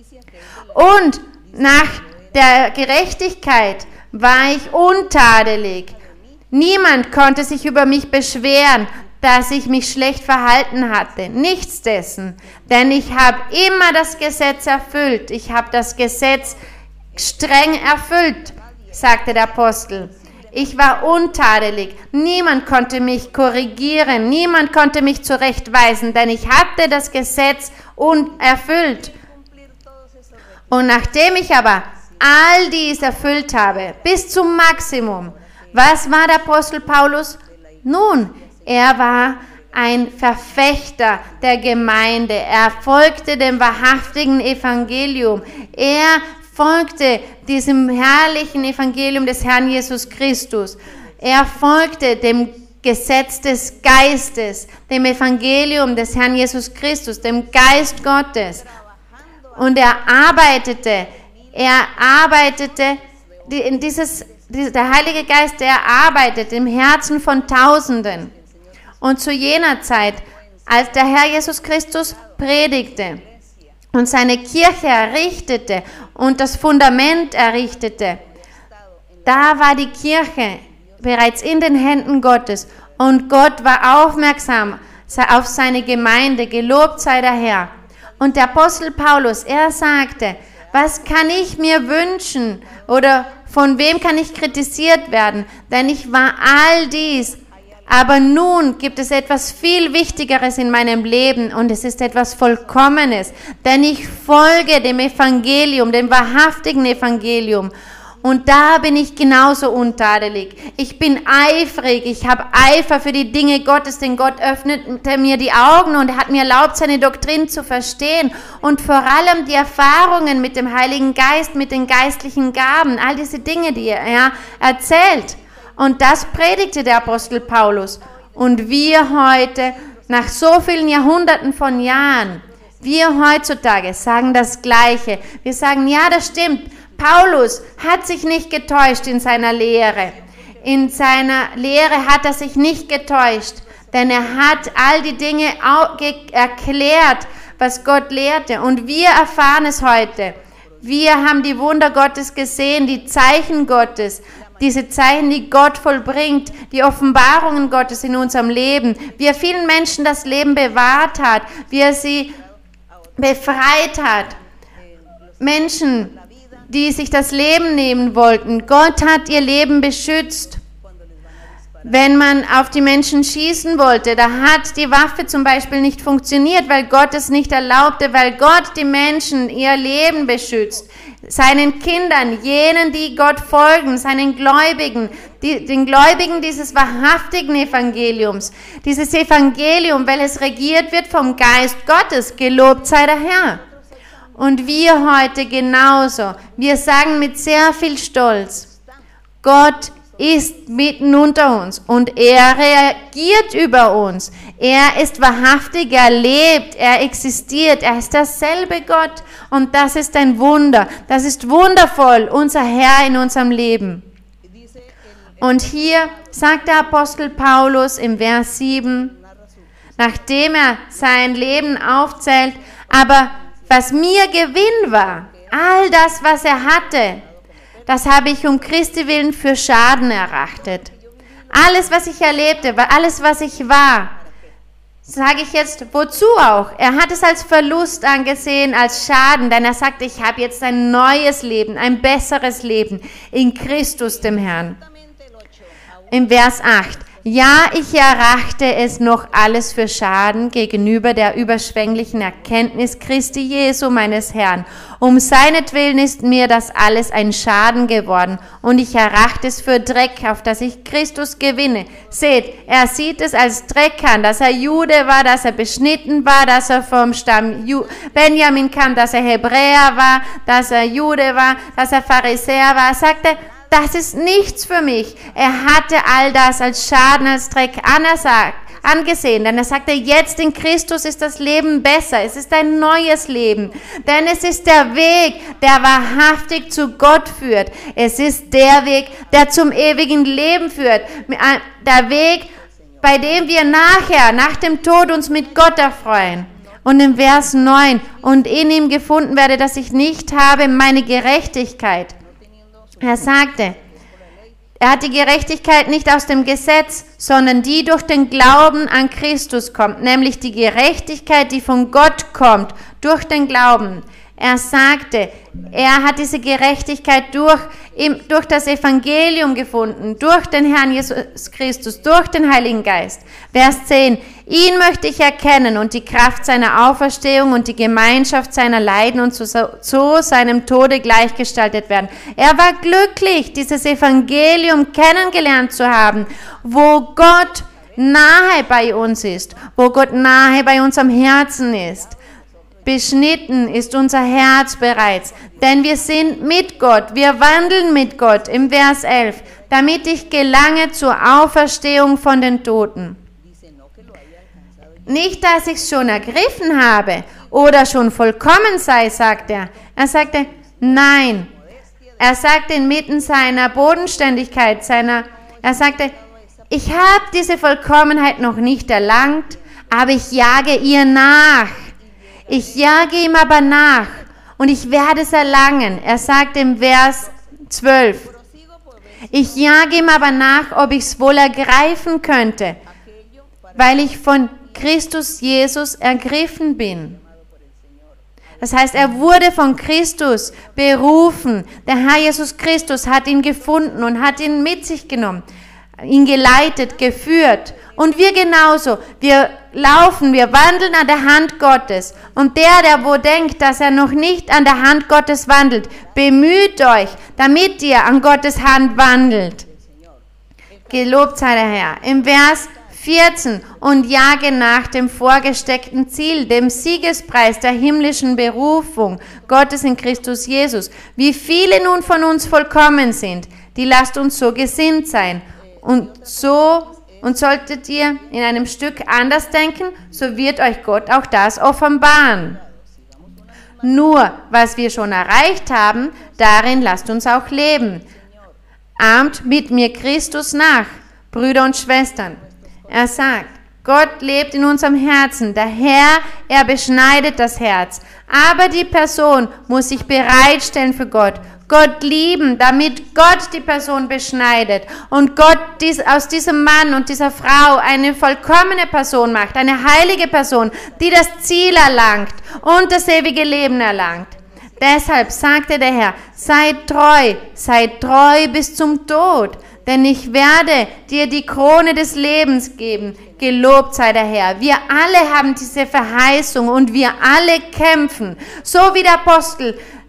Und nach der Gerechtigkeit war ich untadelig. Niemand konnte sich über mich beschweren, dass ich mich schlecht verhalten hatte. Nichts dessen. Denn ich habe immer das Gesetz erfüllt. Ich habe das Gesetz streng erfüllt, sagte der Apostel. Ich war untadelig. Niemand konnte mich korrigieren. Niemand konnte mich zurechtweisen, denn ich hatte das Gesetz erfüllt. Und nachdem ich aber all dies erfüllt habe, bis zum Maximum, was war der Apostel Paulus? Nun, er war ein Verfechter der Gemeinde. Er folgte dem wahrhaftigen Evangelium. Er folgte diesem herrlichen Evangelium des Herrn Jesus Christus. Er folgte dem Gesetz des Geistes, dem Evangelium des Herrn Jesus Christus, dem Geist Gottes. Und er arbeitete, er arbeitete in dieses Der Heilige Geist, der arbeitet im Herzen von Tausenden. Und zu jener Zeit, als der Herr Jesus Christus predigte und seine Kirche errichtete und das Fundament errichtete, da war die Kirche bereits in den Händen Gottes und Gott war aufmerksam auf seine Gemeinde, gelobt sei der Herr. Und der Apostel Paulus, er sagte, was kann ich mir wünschen oder von wem kann ich kritisiert werden? Denn ich war all dies. Aber nun gibt es etwas viel Wichtigeres in meinem Leben und es ist etwas Vollkommenes. Denn ich folge dem Evangelium, dem wahrhaftigen Evangelium. Und da bin ich genauso untadelig. Ich bin eifrig, ich habe Eifer für die Dinge Gottes, denn Gott öffnete mir die Augen und hat mir erlaubt, seine Doktrin zu verstehen. Und vor allem die Erfahrungen mit dem Heiligen Geist, mit den geistlichen Gaben, all diese Dinge, die er erzählt. Und das predigte der Apostel Paulus. Und wir heute, nach so vielen Jahrhunderten von Jahren, wir heutzutage sagen das Gleiche. Wir sagen, ja, das stimmt. Paulus hat sich nicht getäuscht in seiner Lehre. In seiner Lehre hat er sich nicht getäuscht, denn er hat all die Dinge erklärt, was Gott lehrte. Und wir erfahren es heute. Wir haben die Wunder Gottes gesehen, die Zeichen Gottes, diese Zeichen, die Gott vollbringt, die Offenbarungen Gottes in unserem Leben, wie er vielen Menschen das Leben bewahrt hat, wie er sie befreit hat. Menschen, die sich das Leben nehmen wollten. Gott hat ihr Leben beschützt. Wenn man auf die Menschen schießen wollte, da hat die Waffe zum Beispiel nicht funktioniert, weil Gott es nicht erlaubte, weil Gott die Menschen, ihr Leben beschützt. seinen Kindern, jenen, die Gott folgen, seinen Gläubigen, die, den Gläubigen dieses wahrhaftigen Evangeliums, dieses Evangelium, welches regiert wird vom Geist Gottes, gelobt sei der Herr. Und wir heute genauso, wir sagen mit sehr viel Stolz, Gott ist mitten unter uns und er reagiert über uns. Er ist wahrhaftig, er lebt, er existiert, er ist derselbe Gott und das ist ein Wunder. Das ist wundervoll, unser Herr in unserem Leben. Und hier sagt der Apostel Paulus im Vers sieben, nachdem er sein Leben aufzählt, aber was mir Gewinn war, all das, was er hatte, das habe ich um Christi willen für Schaden erachtet. Alles, was ich erlebte, alles, was ich war, sage ich jetzt, wozu auch? Er hat es als Verlust angesehen, als Schaden, denn er sagte, ich habe jetzt ein neues Leben, ein besseres Leben in Christus, dem Herrn. Im Vers acht. Ja, ich erachte es noch alles für Schaden gegenüber der überschwänglichen Erkenntnis Christi Jesu, meines Herrn. Um seinetwillen ist mir das alles ein Schaden geworden und ich erachte es für Dreck, auf dass ich Christus gewinne. Seht, er sieht es als Dreck an, dass er Jude war, dass er beschnitten war, dass er vom Stamm Benjamin kam, dass er Hebräer war, dass er Jude war, dass er Pharisäer war. Er sagte, das ist nichts für mich. Er hatte all das als Schaden, als Dreck angesehen, denn er sagte, jetzt in Christus ist das Leben besser. Es ist ein neues Leben, denn es ist der Weg, der wahrhaftig zu Gott führt. Es ist der Weg, der zum ewigen Leben führt. Der Weg, bei dem wir nachher, nach dem Tod, uns mit Gott erfreuen. Und im Vers neun, und in ihm gefunden werde, dass ich nicht habe meine Gerechtigkeit. Er sagte, er hat die Gerechtigkeit nicht aus dem Gesetz, sondern die durch den Glauben an Christus kommt, nämlich die Gerechtigkeit, die von Gott kommt, durch den Glauben. Er sagte, er hat diese Gerechtigkeit durch, durch das Evangelium gefunden, durch den Herrn Jesus Christus, durch den Heiligen Geist. Vers zehn, ihn möchte ich erkennen und die Kraft seiner Auferstehung und die Gemeinschaft seiner Leiden und zu, zu seinem Tode gleichgestaltet werden. Er war glücklich, dieses Evangelium kennengelernt zu haben, wo Gott nahe bei uns ist, wo Gott nahe bei unserem Herzen ist. Beschnitten ist unser Herz bereits, denn wir sind mit Gott, wir wandeln mit Gott, im Vers elf, damit ich gelange zur Auferstehung von den Toten. Nicht, dass ich es schon ergriffen habe oder schon vollkommen sei, sagt er. Er sagte, nein. Er sagte inmitten seiner Bodenständigkeit, seiner, er sagte, ich habe diese Vollkommenheit noch nicht erlangt, aber ich jage ihr nach. Ich jage ihm aber nach und ich werde es erlangen. Er sagt im Vers zwölf, ich jage ihm aber nach, ob ich es wohl ergreifen könnte, weil ich von Christus Jesus ergriffen bin. Das heißt, er wurde von Christus berufen. Der Herr Jesus Christus hat ihn gefunden und hat ihn mit sich genommen, ihn geleitet, geführt. Und wir genauso, wir laufen, wir wandeln an der Hand Gottes. Und der, der wo denkt, dass er noch nicht an der Hand Gottes wandelt, bemüht euch, damit ihr an Gottes Hand wandelt. Gelobt sei der Herr. Im Vers vierzehn, und jage nach dem vorgesteckten Ziel, dem Siegespreis der himmlischen Berufung Gottes in Christus Jesus. Wie viele nun von uns vollkommen sind, die lasst uns so gesinnt sein. Und so Und solltet ihr in einem Stück anders denken, so wird euch Gott auch das offenbaren. Nur, was wir schon erreicht haben, darin lasst uns auch leben. Ahmt mit mir Christus nach, Brüder und Schwestern. Er sagt, Gott lebt in unserem Herzen. Der Herr, er beschneidet das Herz. Aber die Person muss sich bereitstellen für Gott. Gott lieben, damit Gott die Person beschneidet und Gott dies, aus diesem Mann und dieser Frau eine vollkommene Person macht, eine heilige Person, die das Ziel erlangt und das ewige Leben erlangt. Deshalb sagte der Herr, sei treu, sei treu bis zum Tod, denn ich werde dir die Krone des Lebens geben. Gelobt sei der Herr. Wir alle haben diese Verheißung und wir alle kämpfen, so wie der Apostel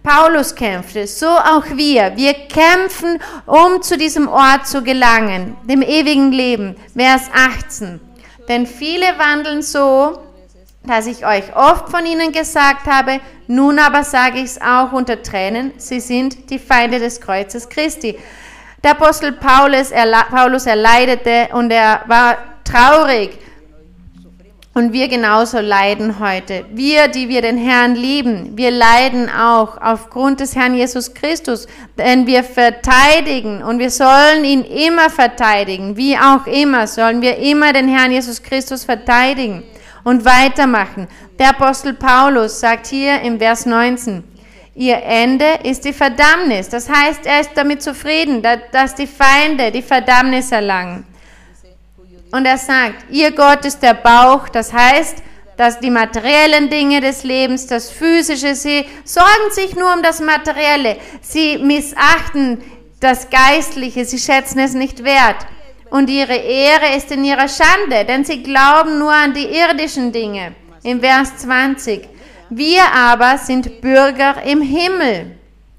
Paulus kämpfte, so auch wir. Wir kämpfen, um zu diesem Ort zu gelangen, dem ewigen Leben. Vers achtzehn. Denn viele wandeln so, dass ich euch oft von ihnen gesagt habe, nun aber sage ich es auch unter Tränen, sie sind die Feinde des Kreuzes Christi. Der Apostel Paulus, er, Paulus erleidete und er war traurig. Und wir genauso leiden heute. Wir, die wir den Herrn lieben, wir leiden auch aufgrund des Herrn Jesus Christus, denn wir verteidigen und wir sollen ihn immer verteidigen. Wie auch immer sollen wir immer den Herrn Jesus Christus verteidigen und weitermachen. Der Apostel Paulus sagt hier im Vers neunzehn, ihr Ende ist die Verdammnis. Das heißt, er ist damit zufrieden, dass die Feinde die Verdammnis erlangen. Und er sagt, ihr Gott ist der Bauch, das heißt, dass die materiellen Dinge des Lebens, das Physische, sie sorgen sich nur um das Materielle. Sie missachten das Geistliche, sie schätzen es nicht wert. Und ihre Ehre ist in ihrer Schande, denn sie glauben nur an die irdischen Dinge. Im Vers zwanzig. Wir aber sind Bürger im Himmel.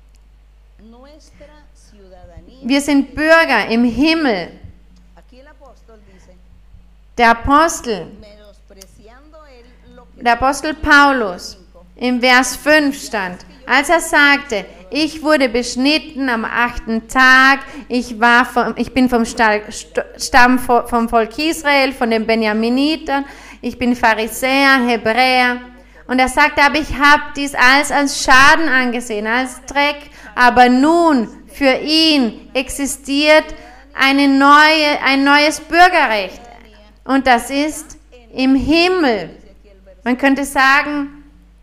Wir sind Bürger im Himmel. Der Apostel, der Apostel Paulus im Vers fünf stand, als er sagte, ich wurde beschnitten am achten Tag, ich, war vom, ich bin vom Stamm vom Volk Israel, von den Benjaminitern, ich bin Pharisäer, Hebräer. Und er sagte, aber ich habe dies alles als Schaden angesehen, als Dreck, aber nun für ihn existiert eine neue, ein neues Bürgerrecht. Und das ist im Himmel. Man könnte sagen,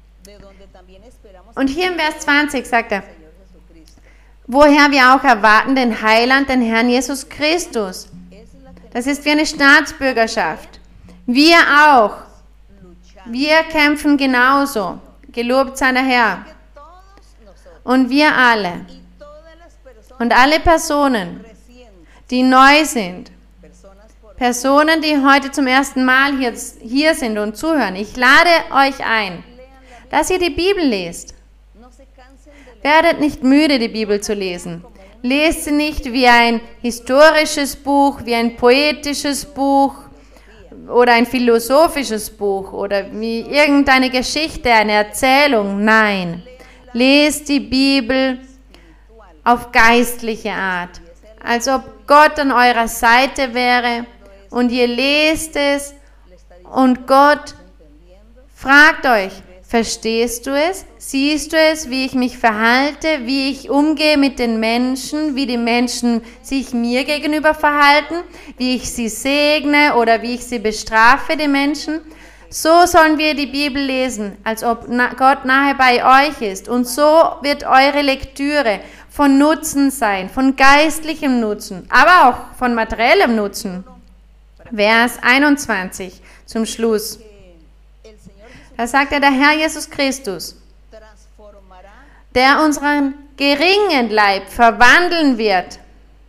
und hier im Vers zwanzig sagt er, woher wir auch erwarten den Heiland, den Herrn Jesus Christus. Das ist wie eine Staatsbürgerschaft. Wir auch. Wir kämpfen genauso. Gelobt sei der Herr. Und wir alle. Und alle Personen, die neu sind, Personen, die heute zum ersten Mal hier, hier sind und zuhören, ich lade euch ein, dass ihr die Bibel lest. Werdet nicht müde, die Bibel zu lesen. Lest sie nicht wie ein historisches Buch, wie ein poetisches Buch oder ein philosophisches Buch oder wie irgendeine Geschichte, eine Erzählung. Nein, lest die Bibel auf geistliche Art, als ob Gott an eurer Seite wäre. Und ihr lest es und Gott fragt euch, verstehst du es? Siehst du es, wie ich mich verhalte, wie ich umgehe mit den Menschen, wie die Menschen sich mir gegenüber verhalten, wie ich sie segne oder wie ich sie bestrafe, die Menschen? So sollen wir die Bibel lesen, als ob Gott nahe bei euch ist. Und so wird eure Lektüre von Nutzen sein, von geistlichem Nutzen, aber auch von materiellem Nutzen. Vers einundzwanzig zum Schluss. Da sagt er, der Herr Jesus Christus, der unseren geringen Leib verwandeln wird.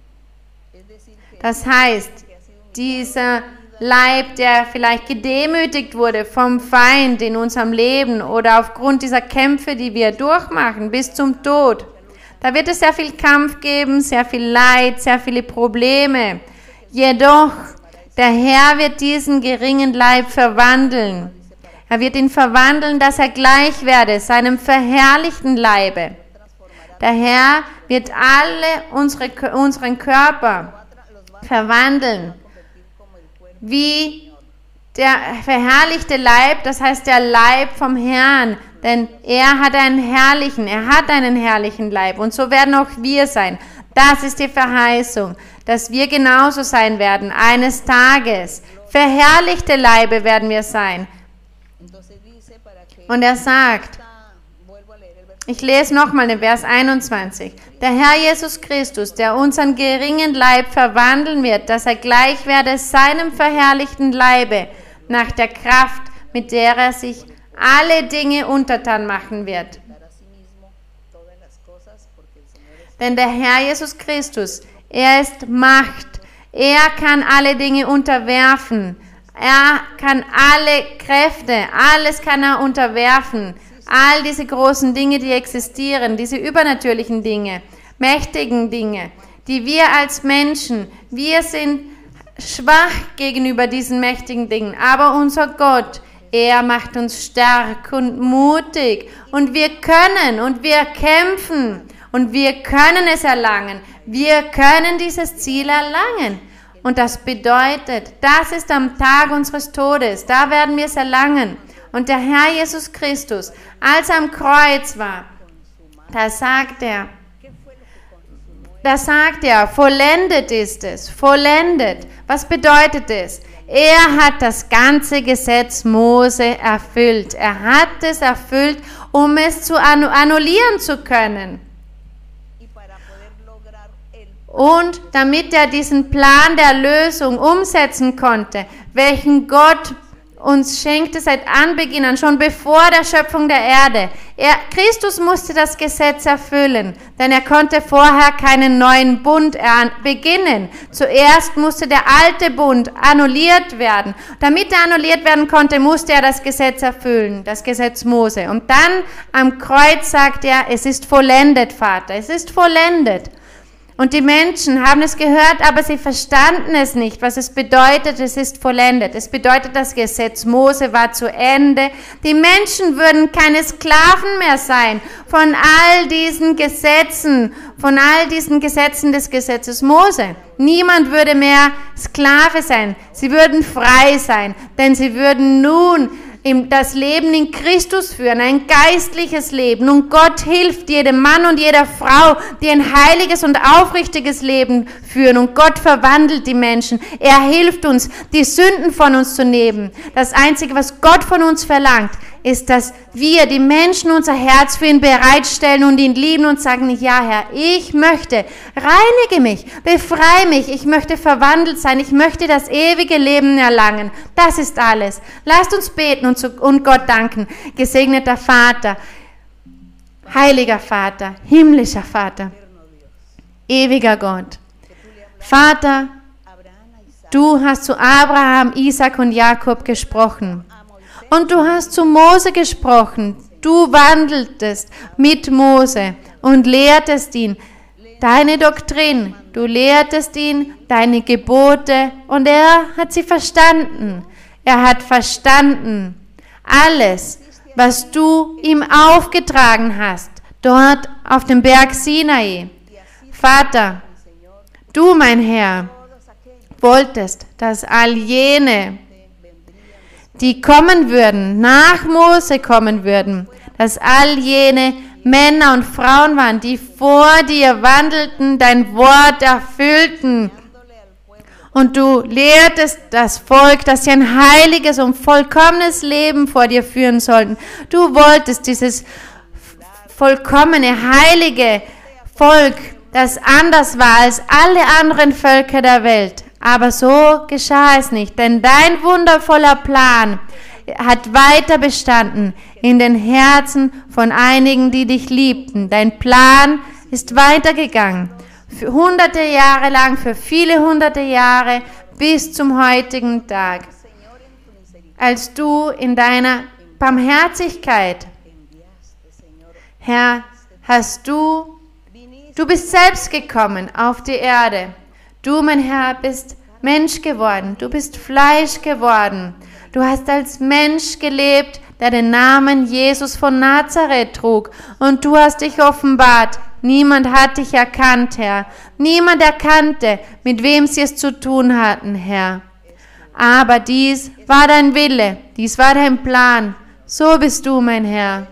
Das heißt, dieser Leib, der vielleicht gedemütigt wurde vom Feind in unserem Leben oder aufgrund dieser Kämpfe, die wir durchmachen bis zum Tod, da wird es sehr viel Kampf geben, sehr viel Leid, sehr viele Probleme. Jedoch der Herr wird diesen geringen Leib verwandeln. Er wird ihn verwandeln, dass er gleich werde, seinem verherrlichten Leibe. Der Herr wird alle unsere, unseren Körper verwandeln, wie der verherrlichte Leib, das heißt der Leib vom Herrn, denn er hat einen herrlichen, er hat einen herrlichen Leib und so werden auch wir sein. Das ist die Verheißung, dass wir genauso sein werden, eines Tages. Verherrlichte Leibe werden wir sein. Und er sagt, ich lese nochmal den Vers einundzwanzig, der Herr Jesus Christus, der unseren geringen Leib verwandeln wird, dass er gleich werde seinem verherrlichten Leibe, nach der Kraft, mit der er sich alle Dinge untertan machen wird. Denn der Herr Jesus Christus, er ist Macht. Er kann alle Dinge unterwerfen. Er kann alle Kräfte, alles kann er unterwerfen. All diese großen Dinge, die existieren, diese übernatürlichen Dinge, mächtigen Dinge, die wir als Menschen, wir sind schwach gegenüber diesen mächtigen Dingen, aber unser Gott, er macht uns stark und mutig und wir können und wir kämpfen und wir können es erlangen. Wir können dieses Ziel erlangen. Und das bedeutet, das ist am Tag unseres Todes, da werden wir es erlangen. Und der Herr Jesus Christus, als er am Kreuz war, da sagt er, da sagt er, vollendet ist es, vollendet. Was bedeutet es? Er hat das ganze Gesetz Mose erfüllt. Er hat es erfüllt, um es zu annullieren zu können. Und damit er diesen Plan der Lösung umsetzen konnte, welchen Gott uns schenkte seit Anbeginn an, schon bevor der Schöpfung der Erde. Er, Christus musste das Gesetz erfüllen, denn er konnte vorher keinen neuen Bund beginnen. Zuerst musste der alte Bund annulliert werden. Damit er annulliert werden konnte, musste er das Gesetz erfüllen, das Gesetz Mose. Und dann am Kreuz sagt er, es ist vollendet, Vater, es ist vollendet. Und die Menschen haben es gehört, aber sie verstanden es nicht, was es bedeutet, es ist vollendet. Es bedeutet, das Gesetz Mose war zu Ende. Die Menschen würden keine Sklaven mehr sein von all diesen Gesetzen, von all diesen Gesetzen des Gesetzes Mose. Niemand würde mehr Sklave sein. Sie würden frei sein, denn sie würden nun das Leben in Christus führen, ein geistliches Leben. Und Gott hilft jedem Mann und jeder Frau, die ein heiliges und aufrichtiges Leben führen. Und Gott verwandelt die Menschen. Er hilft uns, die Sünden von uns zu nehmen. Das Einzige, was Gott von uns verlangt, ist, dass wir, die Menschen, unser Herz für ihn bereitstellen und ihn lieben und sagen, ja Herr, ich möchte, reinige mich, befreie mich, ich möchte verwandelt sein, ich möchte das ewige Leben erlangen. Das ist alles. Lasst uns beten und, zu, und Gott danken. Gesegneter Vater, heiliger Vater, himmlischer Vater, ewiger Gott. Vater, du hast zu Abraham, Isaac und Jakob gesprochen. Und du hast zu Mose gesprochen. Du wandeltest mit Mose und lehrtest ihn deine Doktrin. Du lehrtest ihn deine Gebote und er hat sie verstanden. Er hat verstanden alles, was du ihm aufgetragen hast, dort auf dem Berg Sinai. Vater, du, mein Herr, wolltest, dass all jene, die kommen würden, nach Mose kommen würden, dass all jene Männer und Frauen waren, die vor dir wandelten, dein Wort erfüllten. Und du lehrtest das Volk, dass sie ein heiliges und vollkommenes Leben vor dir führen sollten. Du wolltest dieses vollkommene, heilige Volk, das anders war als alle anderen Völker der Welt. Aber so geschah es nicht, denn dein wundervoller Plan hat weiter bestanden in den Herzen von einigen, die dich liebten. Dein Plan ist weitergegangen, für hunderte Jahre lang, für viele hunderte Jahre bis zum heutigen Tag. Als du in deiner Barmherzigkeit, Herr, hast du, du bist selbst gekommen auf die Erde. Du, mein Herr, bist Mensch geworden, du bist Fleisch geworden. Du hast als Mensch gelebt, der den Namen Jesus von Nazareth trug. Und du hast dich offenbart. Niemand hat dich erkannt, Herr. Niemand erkannte, mit wem sie es zu tun hatten, Herr. Aber dies war dein Wille, dies war dein Plan. So bist du, mein Herr.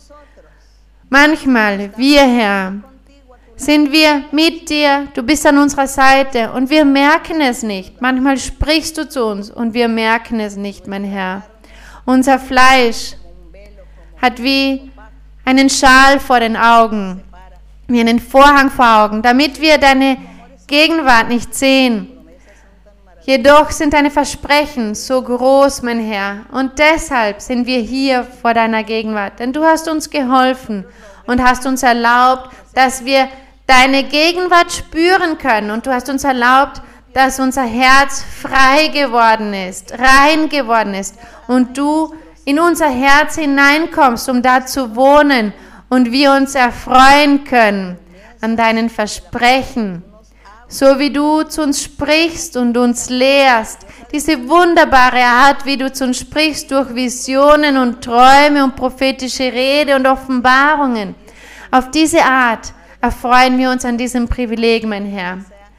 Manchmal, wir, Herr, sind wir mit dir, du bist an unserer Seite und wir merken es nicht. Manchmal sprichst du zu uns und wir merken es nicht, mein Herr. Unser Fleisch hat wie einen Schal vor den Augen, wie einen Vorhang vor Augen, damit wir deine Gegenwart nicht sehen. Jedoch sind deine Versprechen so groß, mein Herr, und deshalb sind wir hier vor deiner Gegenwart, denn du hast uns geholfen und hast uns erlaubt, dass wir deine Gegenwart spüren können. Und du hast uns erlaubt, dass unser Herz frei geworden ist, rein geworden ist. Und du in unser Herz hineinkommst, um da zu wohnen und wir uns erfreuen können an deinen Versprechen. So wie du zu uns sprichst und uns lehrst, diese wunderbare Art, wie du zu uns sprichst durch Visionen und Träume und prophetische Rede und Offenbarungen. Auf diese Art erfreuen wir uns an diesem Privileg, mein Herr.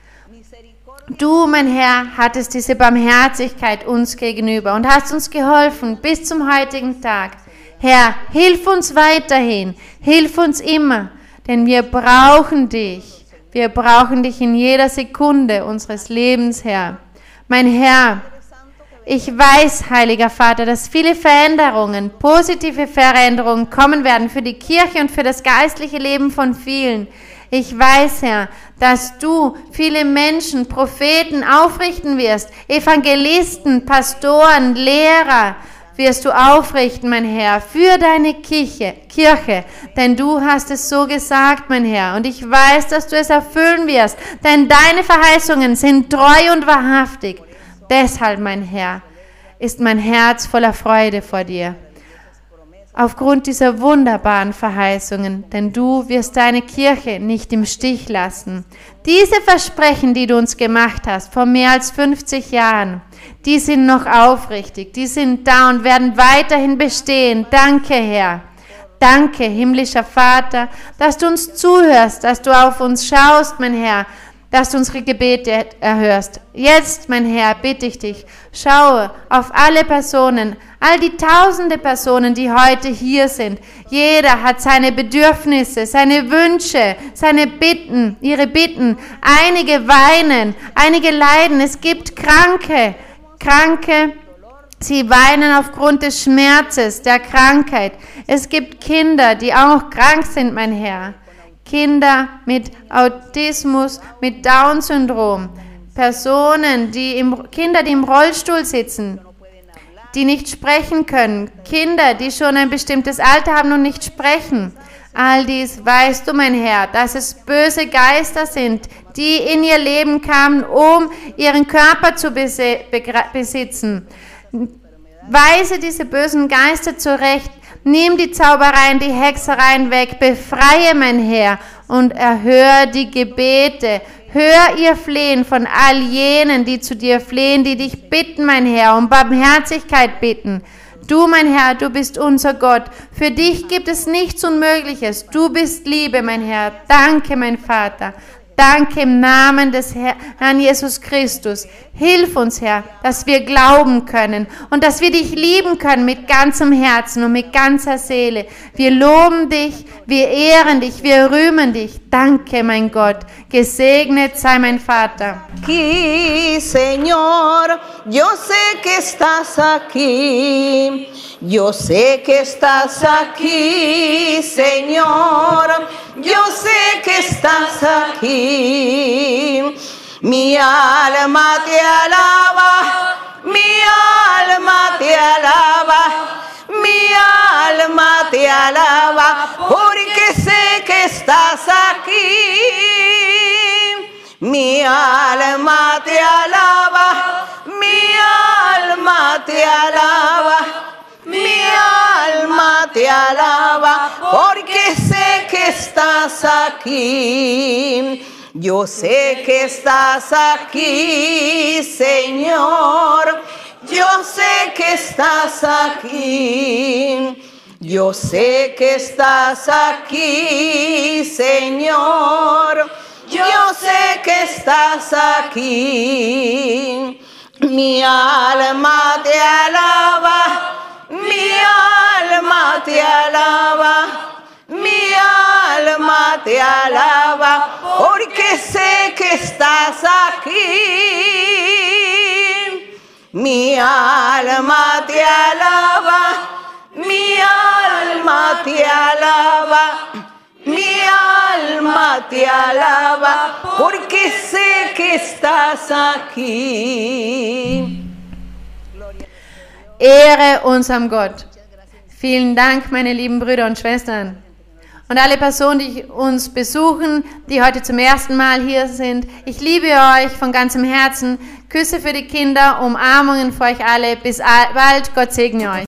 Du, mein Herr, hattest diese Barmherzigkeit uns gegenüber und hast uns geholfen bis zum heutigen Tag. Herr, hilf uns weiterhin, hilf uns immer, denn wir brauchen dich. Wir brauchen dich in jeder Sekunde unseres Lebens, Herr. Mein Herr, ich weiß, heiliger Vater, dass viele Veränderungen, positive Veränderungen kommen werden für die Kirche und für das geistliche Leben von vielen. Ich weiß, Herr, dass du viele Menschen, Propheten aufrichten wirst, Evangelisten, Pastoren, Lehrer, wirst du aufrichten, mein Herr, für deine Kirche, Kirche, denn du hast es so gesagt, mein Herr, und ich weiß, dass du es erfüllen wirst, denn deine Verheißungen sind treu und wahrhaftig. Deshalb, mein Herr, ist mein Herz voller Freude vor dir, aufgrund dieser wunderbaren Verheißungen, denn du wirst deine Kirche nicht im Stich lassen. Diese Versprechen, die du uns gemacht hast, vor mehr als fünfzig Jahren, die sind noch aufrichtig, die sind da und werden weiterhin bestehen. Danke, Herr. Danke, himmlischer Vater, dass du uns zuhörst, dass du auf uns schaust, mein Herr, dass du unsere Gebete erhörst. Jetzt, mein Herr, bitte ich dich, schaue auf alle Personen, all die tausende Personen, die heute hier sind. Jeder hat seine Bedürfnisse, seine Wünsche, seine Bitten, ihre Bitten. Einige weinen, einige leiden. Es gibt Kranke, Kranke, sie weinen aufgrund des Schmerzes, der Krankheit. Es gibt Kinder, die auch krank sind, mein Herr. Kinder mit Autismus, mit Down-Syndrom, Personen, die im, Kinder, die im Rollstuhl sitzen, die nicht sprechen können, Kinder, die schon ein bestimmtes Alter haben und nicht sprechen. All dies weißt du, mein Herr, dass es böse Geister sind, die in ihr Leben kamen, um ihren Körper zu besitzen. Weise diese bösen Geister zurecht. Nimm die Zaubereien, die Hexereien weg, befreie, mein Herr, und erhöre die Gebete. Hör ihr Flehen von all jenen, die zu dir flehen, die dich bitten, mein Herr, um Barmherzigkeit bitten. Du, mein Herr, du bist unser Gott. Für dich gibt es nichts Unmögliches. Du bist Liebe, mein Herr. Danke, mein Vater. Danke im Namen des Herrn Jesus Christus. Hilf uns, Herr, dass wir glauben können und dass wir dich lieben können mit ganzem Herzen und mit ganzer Seele. Wir loben dich, wir ehren dich, wir rühmen dich. Danke, mein Gott. Gesegnet sei mein Vater. Aquí, Señor, yo sé que estás aquí. Yo sé que estás aquí, Señor. Yo sé que estás aquí. Mi alma te alaba, mi alma te alaba, mi alma te alaba, porque sé que estás aquí. Mi alma te alaba, mi alma te alaba. Mi alma te alaba, porque sé que estás aquí. Yo sé que estás aquí, Señor. Yo sé que estás aquí. Yo sé que estás aquí, Señor. Yo sé que estás aquí. Mi alma te alaba. Mi alma te alaba, mi alma te alaba, porque sé que estás aquí. Mi alma te alaba, mi alma te alaba, mi alma te alaba, porque sé que estás aquí. Ehre unserem Gott. Vielen Dank, meine lieben Brüder und Schwestern. Und alle Personen, die uns besuchen, die heute zum ersten Mal hier sind. Ich liebe euch von ganzem Herzen. Küsse für die Kinder, Umarmungen für euch alle. Bis bald. Gott segne euch.